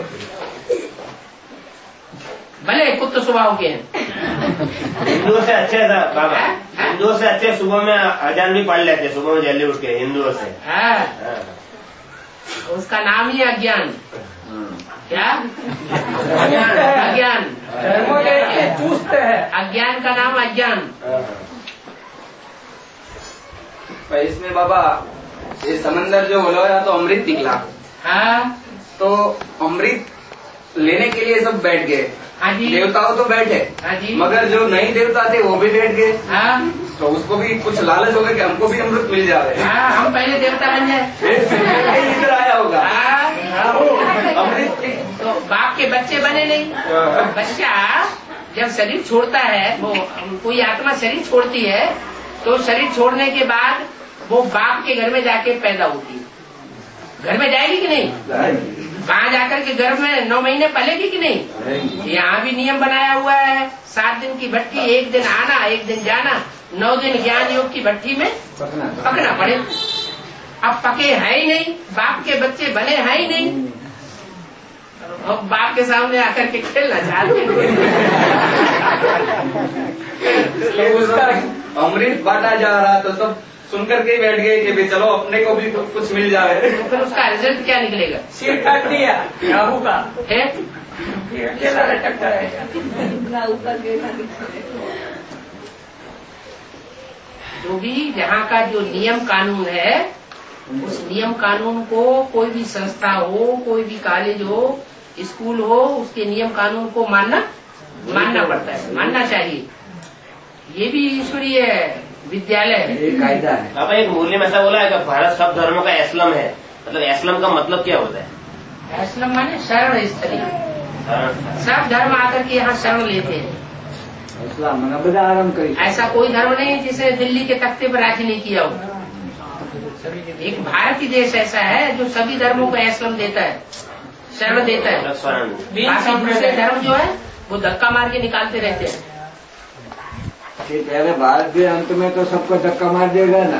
भले कुत्ते स्वभाव के हैं, हिंदुओं से अच्छे था बाबा, हिंदुओं से अच्छे सुबह में अजान भी पढ़ लेते, सुबह में जल्दी उठ के हिंदुओं से। हाँ। उसका नाम ही अज्ञान। क्या? अज्ञान। अज्ञान का नाम अज्ञान। इसमें बाबा ये समंदर जो होलोया तो अमृत निकला। हाँ। तो अमृत लेने के लिए सब बैठ गए। हाँ जी। देवताओं तो बैठे। हाँ जी। मगर जो नहीं देवता थे वो भी बैठ गए। हाँ। तो उसको भी कुछ लालच हो गया कि हमको भी अमृत मिल जाए। हाँ, हम पहले देवता बन जाए। इधर आया होगा। हाँ। अमृत तो बाप के बच्चे बने नहीं। बच्चा जब शरीर छोड़ता है, वो कोई आत्मा शरीर छोड़ती है, तो शरीर छोड़ने के बाद वो बाप के घर में जाके पैदा होती है। घर में जाएगी कि नहीं? वहाँ जाकर के गर्भ में नौ महीने पलेगी कि नहीं? यहाँ भी नियम बनाया हुआ है, सात दिन की भट्टी, एक दिन आना एक दिन जाना, नौ दिन ज्ञान योग की भट्टी में पकना पड़े। अब पके है ही नहीं, बाप के बच्चे बने हैं ही नहीं, अब बाप के सामने आकर के खेलना चाहते तो उसका अमृत बांटा जा रहा तो सब सुनकर के बैठ गए कि भाई चलो अपने को भी कुछ मिल जाए। तो फिर उसका रिजल्ट क्या निकलेगा? सिर काट दिया राहु का है, जो भी यहाँ का जो नियम कानून है, उस नियम कानून को कोई भी संस्था हो, कोई भी कॉलेज हो, स्कूल हो, उसके नियम कानून को मानना मानना पड़ता है, मानना चाहिए। ये भी ईश्वरीय विद्यालय है, कायदा है। पापा एक मूल्य में ऐसा बोला है कि भारत सब धर्मों का एस्लम है, मतलब एस्लम का मतलब क्या होता है? एस्लम माने शरण स्थली। सब धर्म आकर के यहाँ शरण लेते हैं। ऐसा कोई धर्म नहीं जिसने दिल्ली के तख्ते पर राज्य नहीं किया हो। एक भारतीय देश ऐसा है जो सभी धर्मों को एस्लम देता है, शरण देता है। बाकी दूसरे धर्म जो है वो धक्का मार के निकालते रहते हैं। पहले भारत भी अंत में तो सबको धक्का मार देगा ना।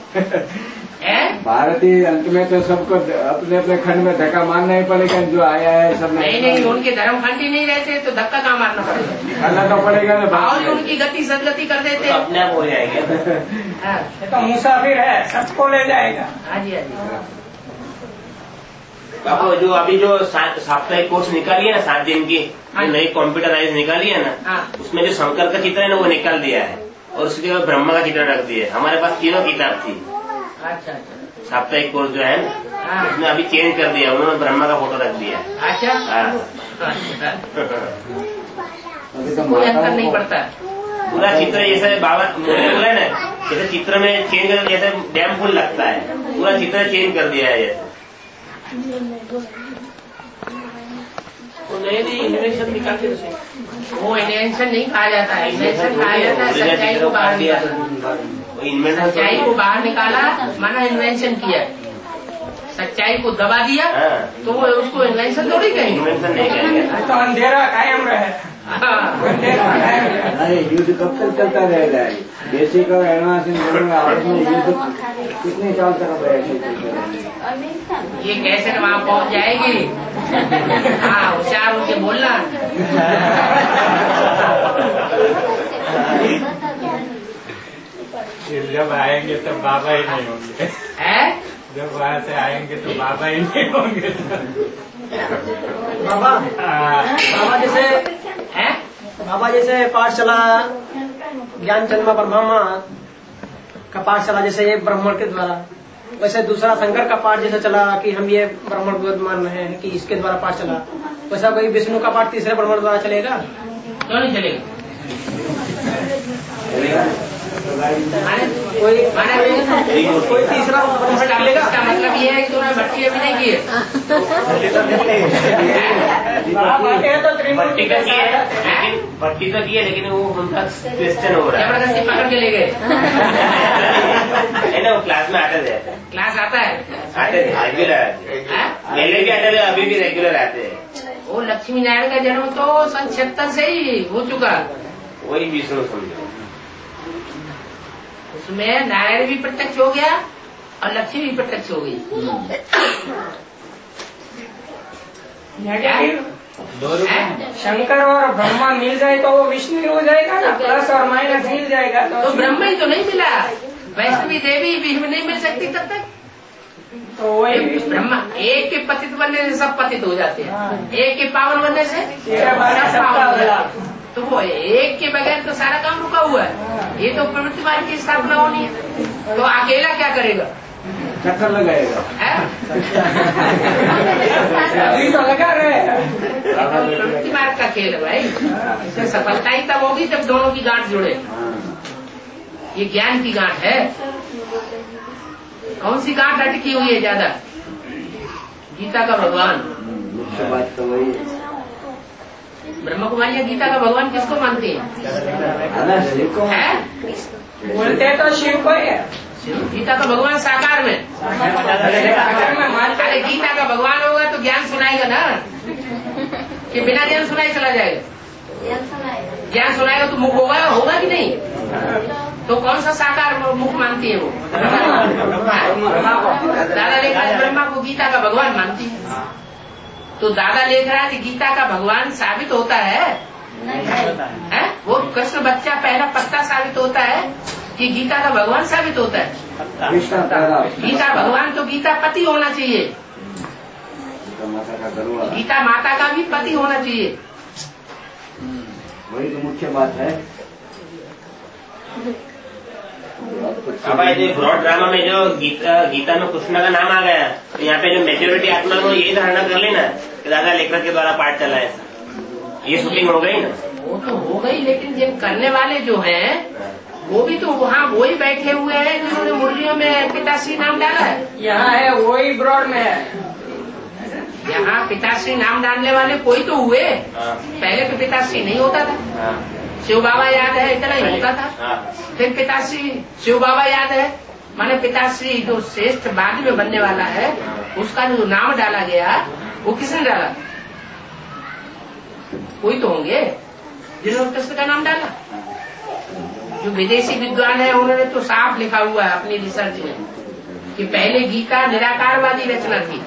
भारत ही अंत में तो सबको अपने अपने खंड में धक्का मारना ही पड़ेगा, जो आया है सब। नहीं नहीं, उनके धर्म खंड ही नहीं रहते तो धक्का कहाँ मारना पड़ेगा? निकालना तो पड़ेगा ना। और ही उनकी गति सदगति कर देते हैं, अपने आप हो जाएंगे। तो मुसाफिर है, सबको ले जाएगा। हाँ जी, हाँ जी। बाबू जो अभी जो साप्ताहिक कोर्स निकाली है ना, सात दिन की जो नई कंप्यूटराइज निकाली है ना, उसमें जो शंकर का चित्र है ना वो निकाल दिया है, और उसके बाद ब्रह्मा का चित्र रख दिया है। हमारे पास तीनों किताब थी। अच्छा अच्छा। साप्ताहिक कोर्स जो है ना, उसमें अभी चेंज कर दिया, उन्होंने ब्रह्मा का फोटो रख दिया। अच्छा, कोई अंतर नहीं पड़ता। पूरा चित्र जैसे बाबा बोला ना, जैसे चित्र में चेंज कर, जैसे डैम फुल लगता है, पूरा चित्र चेंज कर दिया है जैसे। वो नए नए इन्वेंशन निकालते थे। वो इन्वेंशन नहीं कहा जाता है, इन्वेंशन कहा जाता है सच्चाई को बाहर निकाला। सच्चाई को बाहर निकाला माना इन्वेंशन किया, सच्चाई को दबा दिया तो वो उसको इन्वेंशन थोड़ी कहेंगे। तो अंधेरा कायम रहे। अरे युद्ध कब तक चलता रहेगा? बेसिक और एडवांस दोनों आपस में युद्ध कितने साल तक रहेगा? ये कैसे वहाँ पहुँच जाएगी? हाँ होशियार होके बोलना। जब आएंगे तो बाबा ही नहीं होंगे। है जब वहाँ से आएंगे तो बाबा ही नहीं होंगे। बाबा बाबा जैसे है बाबा जैसे पाठशाला ज्ञान जन्मा ब्रह्मा का पाठशाला जैसे ये ब्राह्मण के द्वारा, वैसे दूसरा शंकर का पाठ जैसे चला कि हम ये ब्राह्मण को मान रहे हैं कि इसके द्वारा पाठ चला, वैसा कोई विष्णु का पाठ तीसरे ब्राह्मण द्वारा चलेगा? क्यों नहीं चलेगा? कोई कोई तीसरा ब्राह्मण चलेगा? इसका मतलब ये है कि तुमने भट्टी अभी नहीं की है। भट्टी का की है, लेकिन भट्टी तो की है, लेकिन वो उनका क्वेश्चन हो रहा है। जबरदस्ती पकड़ के ले गए। है ना, वो क्लास में आते थे। क्लास आता है? आते थे, रेगुलर आते। पहले भी आते थे, अभी भी रेगुलर आते हैं। वो लक्ष्मी नारायण का जन्म तो सन छिहत्तर से ही हो चुका। वही विष्णु समझो। उसमें नारायण भी प्रत्यक्ष हो गया और लक्ष्मी भी प्रत्यक्ष हो गई। शंकर और ब्रह्मा मिल जाए तो वो विष्णु हो जाएगा ना, प्लस और माइनस मिल जाएगा तो ब्रह्मा ही तो नहीं मिला, वैष्णवी देवी भी नहीं मिल सकती तब तक। तो वही ब्रह्मा एक के पतित बनने से सब पतित हो जाते हैं, एक के पावन बनने से सब पावन हो जाते हैं। तो वो एक के बगैर तो सारा काम रुका हुआ है। ये तो प्रवृत्ति मार्ग की स्थापना होनी है, तो अकेला क्या करेगा? चक्कर लगाएगा। अभी तो लगा रहे। प्रवृत्ति मार्ग का खेल है भाई। इसमें सफलता ही तब होगी जब दोनों की गांठ जुड़े। ये ज्ञान की गांठ है। कौन सी गांठ अटकी हुई है ज्यादा? गीता का भगवान। मुख्य बात तो वही है। ब्रह्म कुमारी या गीता का भगवान किसको मानते हैं? है? बोलते तो शिव को ही है। गीता का भगवान साकार में। अरे गीता का भगवान होगा तो ज्ञान सुनाएगा ना, कि बिना ज्ञान सुनाए चला जाएगा? ज्ञान सुनाएगा तो मुख होगा होगा कि नहीं? तो कौन सा साकार मुख मानती है वो? दादा लेख ब्रह्मा को गीता का भगवान मानती है। तो दादा लेख रहा है कि गीता का भगवान साबित होता है, है? वो कृष्ण बच्चा पहला पत्ता साबित होता है कि गीता का भगवान साबित होता है? गीता भगवान तो गीता पति होना चाहिए, गीता माता का भी पति होना चाहिए। वही तो मुख्य बात है। अब ये ब्रॉड ड्रामा में जो गीता गीता में कृष्ण का नाम आ गया, तो यहाँ पे जो मेच्योरिटी आत्मा को यही धारणा कर लेना कि दादा लेखक के द्वारा पाठ चला है, ये शूटिंग हो गई ना? वो तो हो गई, लेकिन जिन करने वाले जो हैं वो भी तो वहाँ वो ही बैठे हुए हैं जिन्होंने मुरलियों में पिताश्री नाम डाला है। यहाँ है वही ब्रॉड में है। यहाँ पिताश्री नाम डालने वाले कोई तो हुए। पहले तो पिताश्री नहीं होता था, शिव बाबा याद है इतना ही होता था। फिर पिताश्री शिव बाबा याद है, माने पिताश्री जो श्रेष्ठ बाद में बनने वाला है उसका जो नाम डाला गया वो किसने डाला? कोई तो होंगे जिन्होंने कृष्ण का नाम डाला। जो विदेशी विद्वान है उन्होंने तो साफ लिखा हुआ है अपनी रिसर्च में कि पहले गीता निराकारवादी रचना थी,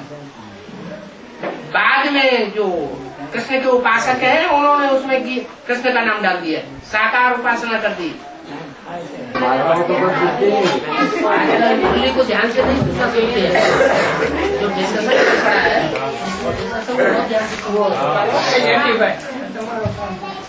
बाद में जो कृष्ण के उपासक हैं उन्होंने उसमें कृष्ण का नाम डाल दिया, साकार उपासना कर दी। मुरली को ध्यान से नहीं सुनना सुनते हैं, जो डिस्कशन पड़ा है वो डिस्कशन बहुत ध्यान से